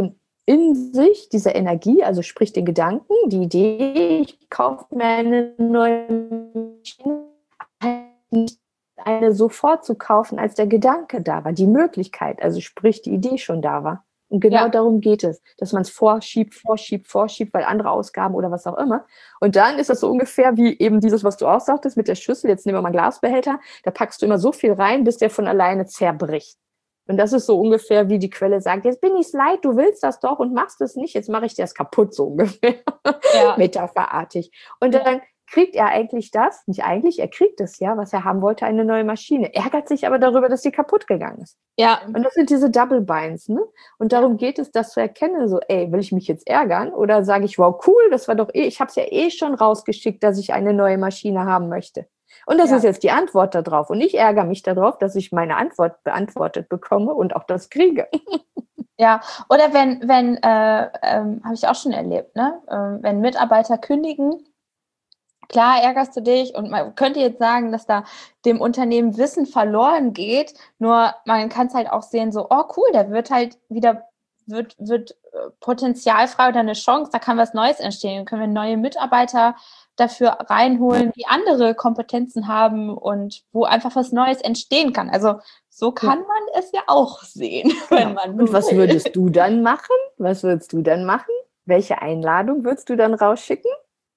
in sich, diese Energie, also sprich den Gedanken, die Idee, ich kaufe mir eine neue Maschine, nicht eine sofort zu kaufen, als der Gedanke da war, die Möglichkeit, also sprich die Idee schon da war. Und genau Ja. darum geht es, dass man es vorschiebt, vorschiebt, vorschiebt, weil andere Ausgaben oder was auch immer. Und dann ist das so ungefähr wie eben dieses, was du auch sagtest mit der Schüssel. Jetzt nehmen wir mal einen Glasbehälter. Da packst du immer so viel rein, bis der von alleine zerbricht. Und das ist so ungefähr, wie die Quelle sagt, jetzt bin ich's leid, du willst das doch und machst es nicht, jetzt mache ich dir das kaputt, so ungefähr. Ja. Metapherartig. Und dann kriegt er eigentlich das, nicht eigentlich, er kriegt es ja, was er haben wollte, eine neue Maschine. Ärgert sich aber darüber, dass sie kaputt gegangen ist. Ja. Und das sind diese Double Binds, ne? Und darum geht es, das zu erkennen, so, ey, will ich mich jetzt ärgern? Oder sage ich, wow, cool, das war doch eh, ich habe es ja eh schon rausgeschickt, dass ich eine neue Maschine haben möchte. Und das Ja. ist jetzt die Antwort darauf. Und ich ärgere mich darauf, dass ich meine Antwort beantwortet bekomme und auch das kriege. Ja, oder wenn, wenn, äh, ähm, habe ich auch schon erlebt, ne? Ähm, wenn Mitarbeiter kündigen, klar ärgerst du dich und man könnte jetzt sagen, dass da dem Unternehmen Wissen verloren geht, nur man kann es halt auch sehen, so, oh cool, da wird halt wieder, wird, wird äh, Potenzial frei oder eine Chance, da kann was Neues entstehen, dann können wir neue Mitarbeiter dafür reinholen, die andere Kompetenzen haben und wo einfach was Neues entstehen kann. Also so kann man es ja auch sehen, wenn man Und was will. würdest du dann machen? Was würdest du dann machen? Welche Einladung würdest du dann rausschicken?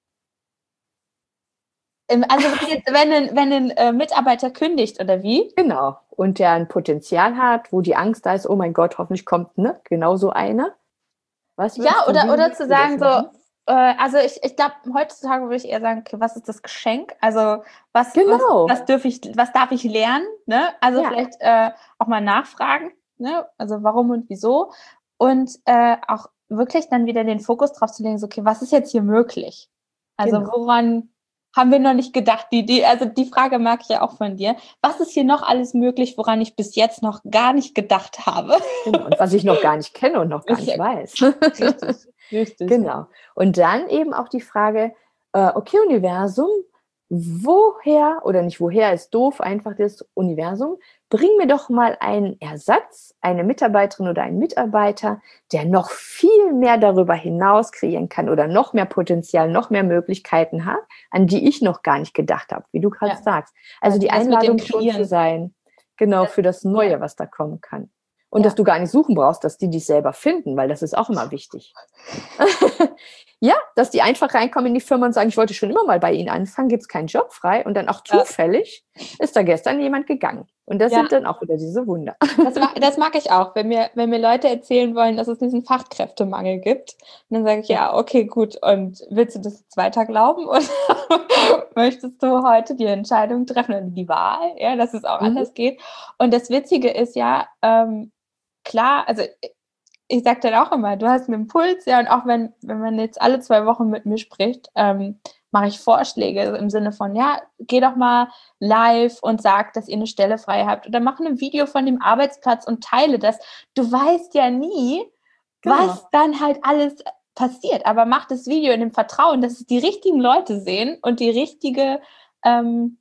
Ähm, Also jetzt, wenn ein, wenn ein äh, Mitarbeiter kündigt, oder wie? Genau. Und der ein Potenzial hat, wo die Angst da ist, oh mein Gott, hoffentlich kommt ne, genau so einer. Was würdest Ja, du, oder, wie oder würdest zu du das sagen so, machen? äh, also ich, ich glaube, heutzutage würde ich eher sagen, okay, was ist das Geschenk? Also was, Genau. was, was, dürf ich, was darf ich lernen? Ne? Also Ja. vielleicht äh, auch mal nachfragen, ne? Also warum und wieso? Und äh, auch wirklich dann wieder den Fokus drauf zu legen, so, okay, was ist jetzt hier möglich? Also Genau. woran haben wir noch nicht gedacht? Die, die, also die Frage mag ich ja auch von dir. Was ist hier noch alles möglich, woran ich bis jetzt noch gar nicht gedacht habe? Genau. Und was ich noch gar nicht kenne und noch gar Ist nicht ja- weiß. Richtig, richtig. Genau. Und dann eben auch die Frage, äh, okay, Universum, woher, oder nicht woher ist doof, einfach das Universum, bring mir doch mal einen Ersatz, eine Mitarbeiterin oder einen Mitarbeiter, der noch viel mehr darüber hinaus kreieren kann oder noch mehr Potenzial, noch mehr Möglichkeiten hat, an die ich noch gar nicht gedacht habe, wie du gerade Ja. sagst. Also die Das mit dem Einladung schon Kreieren. zu sein, genau, für das Neue, Ja. was da kommen kann. Und Ja. dass du gar nicht suchen brauchst, dass die dich selber finden, weil das ist auch immer wichtig. Ja, dass die einfach reinkommen in die Firma und sagen, ich wollte schon immer mal bei Ihnen anfangen, gibt es keinen Job frei. Und dann auch Ja. zufällig ist da gestern jemand gegangen. Und das Ja. sind dann auch wieder diese Wunder. Das mag, das mag ich auch, wenn mir, wenn mir Leute erzählen wollen, dass es diesen Fachkräftemangel gibt. Und dann sage ich, ja, okay, gut. Und willst du das jetzt weiter glauben? Oder möchtest du heute die Entscheidung treffen oder die Wahl, ja, dass es auch Mhm. anders geht? Und das Witzige ist ja, ähm, klar, also ich sage dann auch immer, du hast einen Impuls, ja, und auch wenn, wenn man jetzt alle zwei Wochen mit mir spricht, ähm, mache ich Vorschläge im Sinne von, ja, geh doch mal live und sag, dass ihr eine Stelle frei habt oder mach ein Video von dem Arbeitsplatz und teile das. Du weißt ja nie, Genau. was dann halt alles passiert, aber mach das Video in dem Vertrauen, dass es die richtigen Leute sehen und die richtige ähm,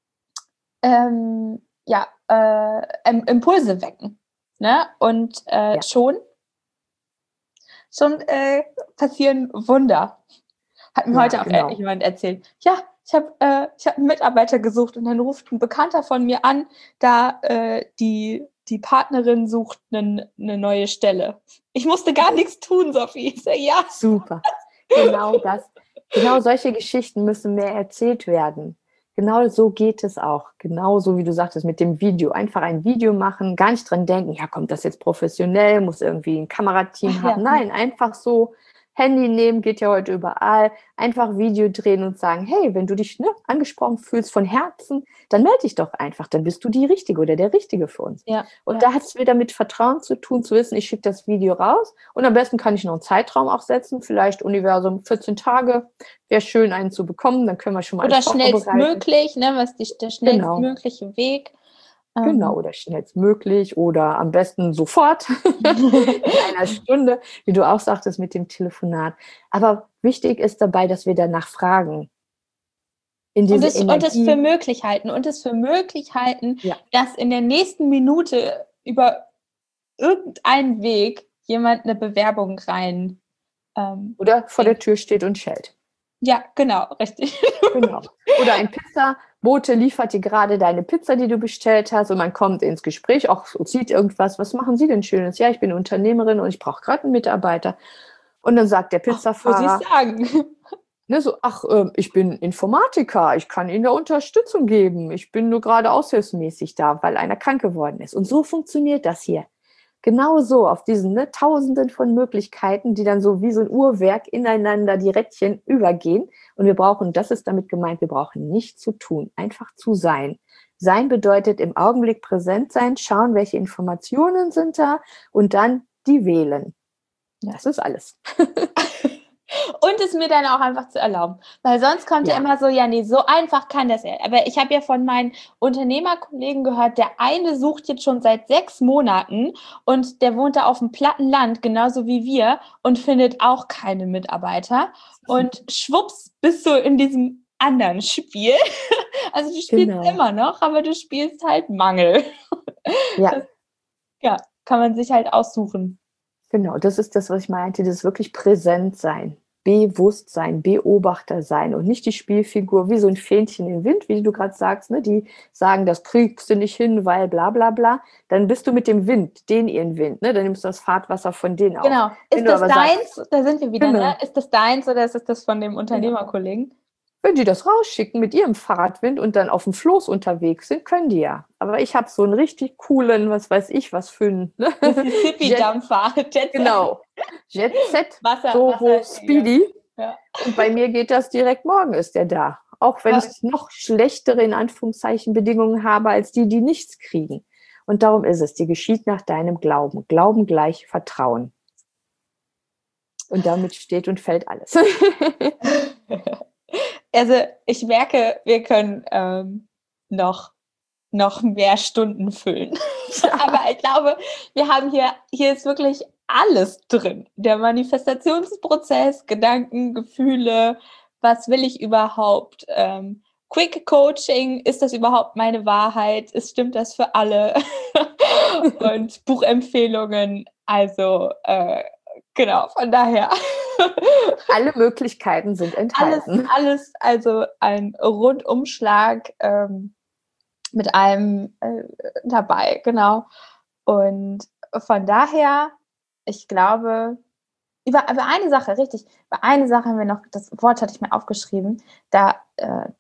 ähm, ja, äh, ähm, Impulse wecken. Ne? Und äh, Ja. schon schon äh, passieren Wunder. Hat mir Ja, heute auch genau. jemand erzählt. Ja, ich habe äh, ich hab einen Mitarbeiter gesucht und dann ruft ein Bekannter von mir an, da äh, die, die Partnerin sucht eine ne neue Stelle. Ich musste gar nichts tun, Sophie. Ich sag, ja. Super. Genau das. Genau solche Geschichten müssen mehr erzählt werden. Genau so geht es auch. Genau so, wie du sagtest, mit dem Video. Einfach ein Video machen, gar nicht dran denken, ja, kommt das jetzt professionell, muss irgendwie ein Kamerateam Ach, haben. ja. Nein, einfach so Handy nehmen, geht ja heute überall. Einfach Video drehen und sagen, hey, wenn du dich ne, angesprochen fühlst von Herzen, dann melde dich doch einfach. Dann bist du die Richtige oder der Richtige für uns. Ja, Und ja. da hat es wieder mit Vertrauen zu tun, zu wissen, ich schicke das Video raus und am besten kann ich noch einen Zeitraum auch setzen, vielleicht Universum vierzehn Tage, wäre schön, einen zu bekommen, dann können wir schon mal Oder alles vorbereiten. schnellstmöglich, ne, was die, der Genau. schnellstmögliche Weg. Ähm, Genau, oder schnellstmöglich oder am besten sofort in einer Stunde, wie du auch sagtest mit dem Telefonat. Aber wichtig ist dabei, dass wir danach fragen. In diese Und es, und es Energie. für möglich halten. Und es für möglich halten, Ja. dass in der nächsten Minute über irgendeinen Weg jemand eine Bewerbung rein. Ähm, Oder vor der Tür steht und schellt. Ja, genau, richtig. Genau. Oder ein Pizzabote liefert dir gerade deine Pizza, die du bestellt hast, und man kommt ins Gespräch, auch sieht irgendwas, was machen Sie denn Schönes? Ja, ich bin Unternehmerin und ich brauche gerade einen Mitarbeiter. Und dann sagt der Pizzafahrer, ach, muss ich sagen. Ne, so, ach, äh, ich bin Informatiker, ich kann Ihnen da Unterstützung geben. Ich bin nur gerade aushilfsmäßig da, weil einer krank geworden ist. Und so funktioniert das hier. Genau so, auf diesen ne, Tausenden von Möglichkeiten, die dann so wie so ein Uhrwerk ineinander die Rädchen übergehen. Und wir brauchen, das ist damit gemeint, wir brauchen nichts zu tun, einfach zu sein. Sein bedeutet im Augenblick präsent sein, schauen, welche Informationen sind da und dann die wählen. Das ist alles. Und es mir dann auch einfach zu erlauben. Weil sonst kommt ja, ja immer so, ja, nee, so einfach kann das ja. Aber ich habe ja von meinen Unternehmerkollegen gehört, der eine sucht jetzt schon seit sechs Monaten und der wohnt da auf dem platten Land, genauso wie wir, und findet auch keine Mitarbeiter. Und schwupps bist du in diesem anderen Spiel. Also du spielst genau. immer noch, aber du spielst halt Mangel. Ja. Das, ja, kann man sich halt aussuchen. Genau, das ist das, was ich meinte, das wirklich präsent sein, Bewusstsein, Beobachter sein und nicht die Spielfigur wie so ein Fähnchen im Wind, wie du gerade sagst, ne, die sagen, das kriegst du nicht hin, weil bla bla bla. Dann bist du mit dem Wind, den ihren Wind, ne? Dann nimmst du das Fahrtwasser von denen auf. Genau. Ist das deins? Sagst, da sind wir wieder, genau. ne? Ist das deins oder ist das von dem Unternehmerkollegen? Wenn die das rausschicken mit ihrem Fahrradwind und dann auf dem Floß unterwegs sind, können die ja. Aber ich habe so einen richtig coolen, was weiß ich, was für einen ne? Mississippi-Dampfer. Jet genau. Jet Set, Wasser, so Wasser, Speedy. Ja. Und bei mir geht das direkt, morgen ist der da. Auch wenn ja. ich noch schlechtere, in Anführungszeichen, Bedingungen habe, als die, die nichts kriegen. Und darum ist es, die geschieht nach deinem Glauben. Glauben gleich Vertrauen. Und damit steht und fällt alles. Also ich merke, wir können ähm, noch, noch mehr Stunden füllen. Ja. Aber ich glaube, wir haben hier, hier ist wirklich alles drin. Der Manifestationsprozess, Gedanken, Gefühle, was will ich überhaupt? Ähm, Quick Coaching, ist das überhaupt meine Wahrheit? Ist, stimmt das für alle? Und Buchempfehlungen, also äh, genau, von daher. Alle Möglichkeiten sind enthalten. Alles, alles, also ein Rundumschlag ähm, mit allem äh, dabei, genau. Und von daher, ich glaube, über, über eine Sache, richtig, über eine Sache haben wir noch, das Wort hatte ich mir aufgeschrieben, da äh,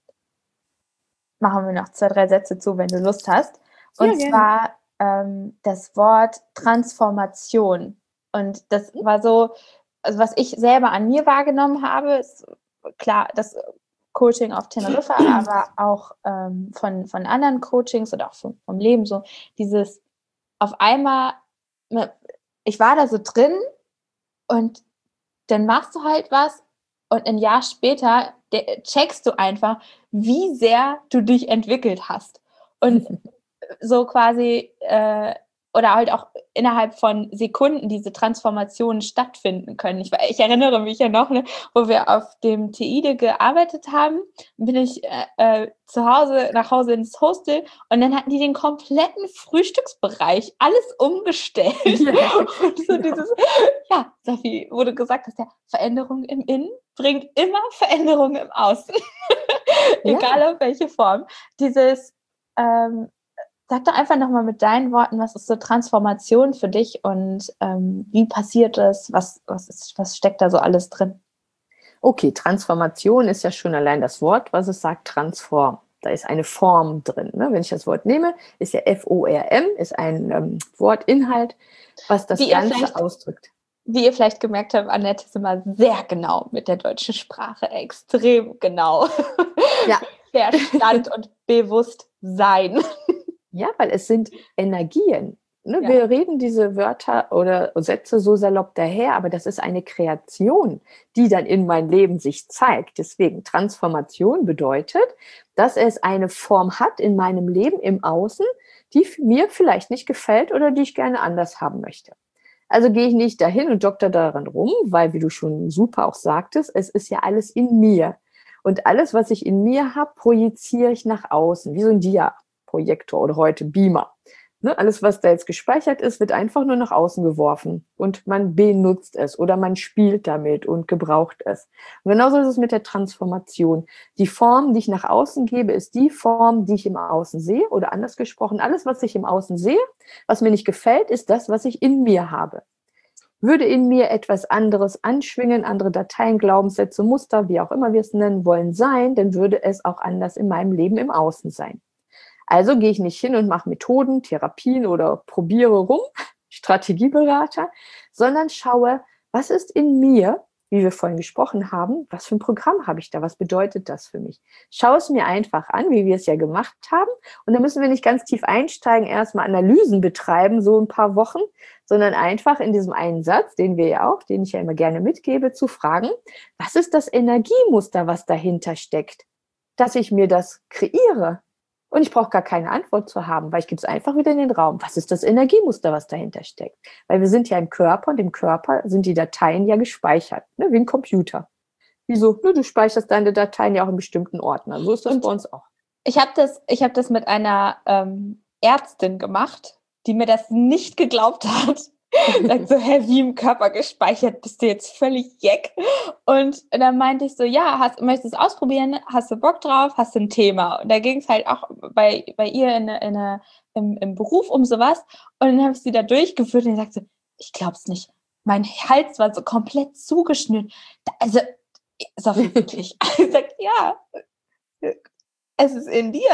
machen wir noch zwei, drei Sätze zu, wenn du Lust hast. Und ja, zwar ähm, das Wort Transformation. Und das war so, also was ich selber an mir wahrgenommen habe, ist klar, das Coaching auf Teneriffa, aber auch ähm, von, von anderen Coachings oder auch vom, vom Leben so, dieses auf einmal, ich war da so drin und dann machst du halt was und ein Jahr später checkst du einfach, wie sehr du dich entwickelt hast. Und so quasi, äh, oder halt auch innerhalb von Sekunden diese Transformationen stattfinden können. Ich, ich erinnere mich ja noch, ne, wo wir auf dem Teide gearbeitet haben, bin ich äh, äh, zu Hause, nach Hause ins Hostel und dann hatten die den kompletten Frühstücksbereich alles umgestellt. Ja, und so genau. dieses, ja, Sophie, wo du gesagt hast, ja, Veränderung im Innen bringt immer Veränderung im Außen. Egal ja. auf welche Form. Dieses, ähm, sag doch einfach nochmal mit deinen Worten, was ist so Transformation für dich und ähm, wie passiert es? Was, was, ist, was steckt da so alles drin? Okay, Transformation ist ja schon allein das Wort, was es sagt, transform. Da ist eine Form drin. Ne? Wenn ich das Wort nehme, ist ja F O R M, ist ein ähm, Wortinhalt, was das wie Ganze ausdrückt. Wie ihr vielleicht gemerkt habt, Annette ist immer sehr genau mit der deutschen Sprache, extrem genau. Ja. Verstand und Bewusstsein. Ja, weil es sind Energien. Ne? Ja. Wir reden diese Wörter oder Sätze so salopp daher, aber das ist eine Kreation, die dann in mein Leben sich zeigt. Deswegen Transformation bedeutet, dass es eine Form hat in meinem Leben im Außen, die mir vielleicht nicht gefällt oder die ich gerne anders haben möchte. Also gehe ich nicht dahin und dokter daran rum, weil, wie du schon super auch sagtest, es ist ja alles in mir. Und alles, was ich in mir habe, projiziere ich nach außen, wie so ein Dia. Projektor oder heute Beamer. Ne? Alles, was da jetzt gespeichert ist, wird einfach nur nach außen geworfen und man benutzt es oder man spielt damit und gebraucht es. Und genauso ist es mit der Transformation. Die Form, die ich nach außen gebe, ist die Form, die ich im Außen sehe, oder anders gesprochen, alles, was ich im Außen sehe, was mir nicht gefällt, ist das, was ich in mir habe. Würde in mir etwas anderes anschwingen, andere Dateien, Glaubenssätze, Muster, wie auch immer wir es nennen wollen, sein, dann würde es auch anders in meinem Leben im Außen sein. Also gehe ich nicht hin und mache Methoden, Therapien oder probiere rum, Strategieberater, sondern schaue, was ist in mir, wie wir vorhin gesprochen haben, was für ein Programm habe ich da, was bedeutet das für mich? Schaue es mir einfach an, wie wir es ja gemacht haben, und da müssen wir nicht ganz tief einsteigen, erstmal Analysen betreiben, so ein paar Wochen, sondern einfach in diesem einen Satz, den wir ja auch, den ich ja immer gerne mitgebe, zu fragen, was ist das Energiemuster, was dahinter steckt, dass ich mir das kreiere? Und ich brauche gar keine Antwort zu haben, weil ich gebe es einfach wieder in den Raum. Was ist das Energiemuster, was dahinter steckt? Weil wir sind ja im Körper, und im Körper sind die Dateien ja gespeichert, ne, wie ein Computer. Wieso? Ne, du speicherst deine Dateien ja auch in bestimmten Ordnern. So ist das und bei uns auch. Ich habe das, ich hab das mit einer ähm, Ärztin gemacht, die mir das nicht geglaubt hat. Sagt so, hä, wie im Körper gespeichert, bist du jetzt völlig jeck? Und dann meinte ich so, ja, hast, möchtest du es ausprobieren? Hast du Bock drauf? Hast du ein Thema? Und da ging es halt auch bei, bei ihr in, in, in, im, im Beruf um sowas. Und dann habe ich sie da durchgeführt und sie sagte, ich glaub's nicht. Mein Hals war so komplett zugeschnürt. Also, ist auch wirklich. Ich sag, ja, es ist in dir.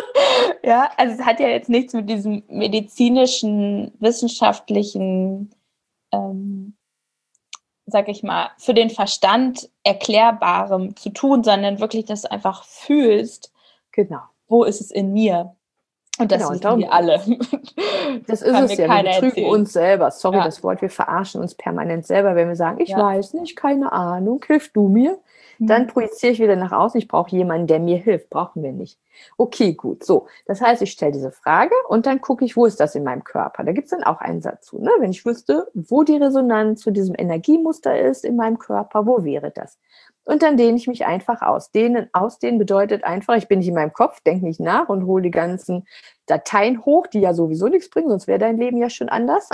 Ja, also es hat ja jetzt nichts mit diesem medizinischen, wissenschaftlichen, ähm, sag ich mal, für den Verstand erklärbarem zu tun, sondern wirklich, dass du einfach fühlst, genau, wo ist es in mir? Und das genau, wissen wir alle. Das ist es ja, wir betrügen erzählen. uns selber. Sorry, ja. das Wort, wir verarschen uns permanent selber, wenn wir sagen, ich ja. weiß nicht, keine Ahnung, hilf du mir? Dann projiziere ich wieder nach außen, ich brauche jemanden, der mir hilft. Brauchen wir nicht. Okay, gut. So, das heißt, ich stelle diese Frage und dann gucke ich, wo ist das in meinem Körper? Da gibt es dann auch einen Satz zu. Ne? Wenn ich wüsste, wo die Resonanz zu diesem Energiemuster ist in meinem Körper, wo wäre das? Und dann dehne ich mich einfach aus. Dehnen, ausdehnen bedeutet einfach, ich bin nicht in meinem Kopf, denke nicht nach und hole die ganzen Dateien hoch, die ja sowieso nichts bringen, sonst wäre dein Leben ja schon anders,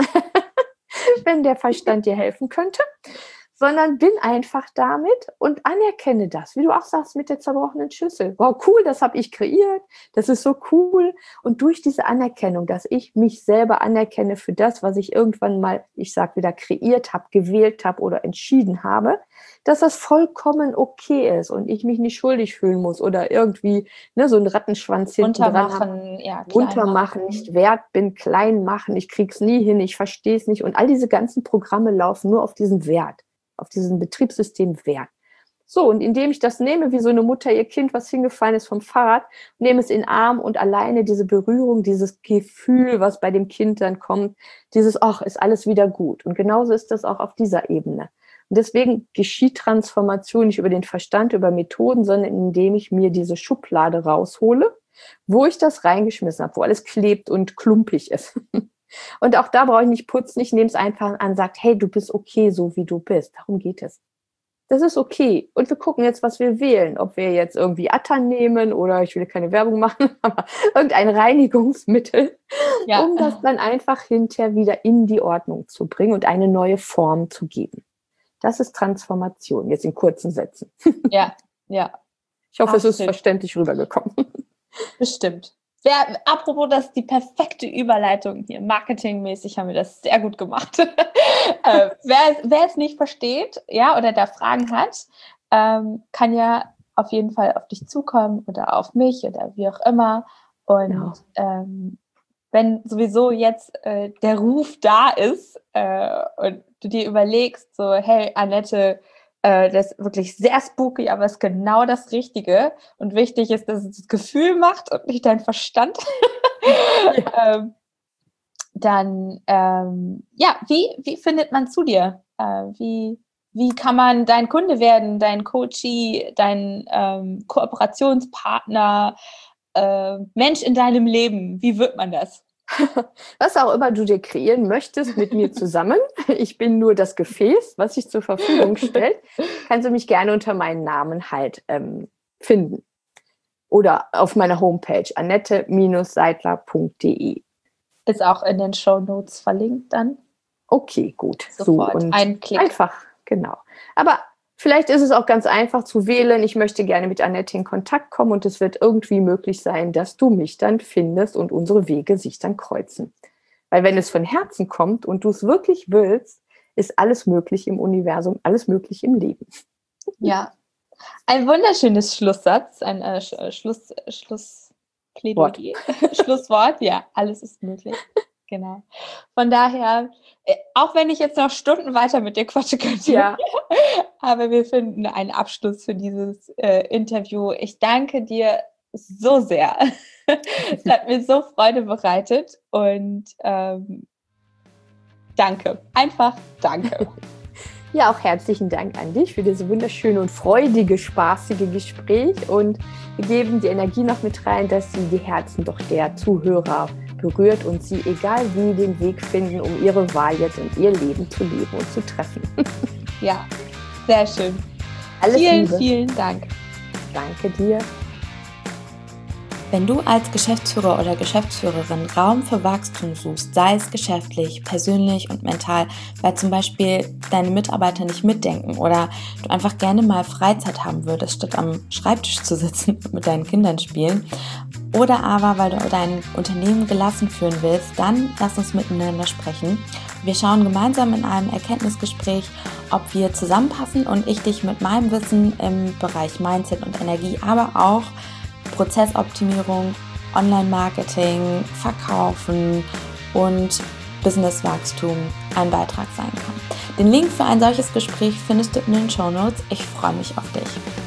wenn der Verstand dir helfen könnte. Sondern bin einfach damit und anerkenne das, wie du auch sagst, mit der zerbrochenen Schüssel. Wow, cool, das habe ich kreiert, das ist so cool. Und durch diese Anerkennung, dass ich mich selber anerkenne für das, was ich irgendwann mal, ich sag wieder, kreiert habe, gewählt habe oder entschieden habe, dass das vollkommen okay ist und ich mich nicht schuldig fühlen muss oder irgendwie ne, so einen Rattenschwanz hinten dran Untermachen, ja, untermachen, nicht wert bin, klein machen, ich krieg's nie hin, ich verstehe es nicht. Und all diese ganzen Programme laufen nur auf diesen Wert, auf diesem Betriebssystem Wert. So, und indem ich das nehme, wie so eine Mutter ihr Kind, was hingefallen ist vom Fahrrad, nehme es in den Arm und alleine diese Berührung, dieses Gefühl, was bei dem Kind dann kommt, dieses, ach, ist alles wieder gut. Und genauso ist das auch auf dieser Ebene. Und deswegen geschieht Transformation nicht über den Verstand, über Methoden, sondern indem ich mir diese Schublade raushole, wo ich das reingeschmissen habe, wo alles klebt und klumpig ist. Und auch da brauche ich nicht putzen, ich nehme es einfach an, sagt, hey, du bist okay, so wie du bist. Darum geht es. Das ist okay. Und wir gucken jetzt, was wir wählen. Ob wir jetzt irgendwie Atta nehmen oder, ich will keine Werbung machen, aber irgendein Reinigungsmittel, ja. um das dann einfach hinterher wieder in die Ordnung zu bringen und eine neue Form zu geben. Das ist Transformation, jetzt in kurzen Sätzen. Ja, ja. Ich hoffe, Ach, es ist stimmt. verständlich rübergekommen. Bestimmt. Wer, apropos, das ist die perfekte Überleitung hier. Marketingmäßig haben wir das sehr gut gemacht. äh, wer, wer es nicht versteht, ja, oder da Fragen hat, ähm, kann ja auf jeden Fall auf dich zukommen oder auf mich oder wie auch immer. Und ja. ähm, wenn sowieso jetzt äh, der Ruf da ist äh, und du dir überlegst, so, hey, Annette, das ist wirklich sehr spooky, aber ist genau das Richtige. Und wichtig ist, dass es das Gefühl macht und nicht dein Verstand. Ja. ähm, dann, ähm, ja, wie, wie findet man zu dir? Äh, wie, wie kann man dein Kunde werden, dein Coachee, dein ähm, Kooperationspartner, äh, Mensch in deinem Leben? Wie wird man das? Was auch immer du dir kreieren möchtest mit mir zusammen, ich bin nur das Gefäß, was sich zur Verfügung stellt, kannst du mich gerne unter meinen Namen halt ähm, finden. Oder auf meiner Homepage annette Bindestrich seidler punkt de. Ist auch in den Shownotes verlinkt dann. Okay, gut. Sofort. So, und ein Klick. Einfach, genau. Aber vielleicht ist es auch ganz einfach zu wählen. Ich möchte gerne mit Annette in Kontakt kommen und es wird irgendwie möglich sein, dass du mich dann findest und unsere Wege sich dann kreuzen. Weil wenn es von Herzen kommt und du es wirklich willst, ist alles möglich im Universum, alles möglich im Leben. Ja, ein wunderschönes Schlusssatz, ein äh, Sch- Schluss, Schlussplädoyer, Schlusswort. Ja, alles ist möglich. Genau. Von daher, äh, auch wenn ich jetzt noch Stunden weiter mit dir quatschen könnte, Ja. aber wir finden einen Abschluss für dieses äh, Interview. Ich danke dir so sehr. Es hat mir so Freude bereitet und ähm, danke. Einfach danke. Ja, auch herzlichen Dank an dich für dieses wunderschöne und freudige, spaßige Gespräch und wir geben die Energie noch mit rein, dass sie die Herzen doch der Zuhörer berührt und sie, egal wie, den Weg finden, um ihre Wahl jetzt in ihr Leben zu leben und zu treffen. Ja, sehr schön. Alles vielen, Liebe. vielen Dank. Danke dir. Wenn du als Geschäftsführer oder Geschäftsführerin Raum für Wachstum suchst, sei es geschäftlich, persönlich und mental, weil zum Beispiel deine Mitarbeiter nicht mitdenken oder du einfach gerne mal Freizeit haben würdest, statt am Schreibtisch zu sitzen und mit deinen Kindern spielen, oder aber weil du dein Unternehmen gelassen führen willst, dann lass uns miteinander sprechen. Wir schauen gemeinsam in einem Erkenntnisgespräch, ob wir zusammenpassen und ich dich mit meinem Wissen im Bereich Mindset und Energie, aber auch Prozessoptimierung, Online-Marketing, Verkaufen und Businesswachstum ein Beitrag sein kann. Den Link für ein solches Gespräch findest du in den Shownotes. Ich freue mich auf dich.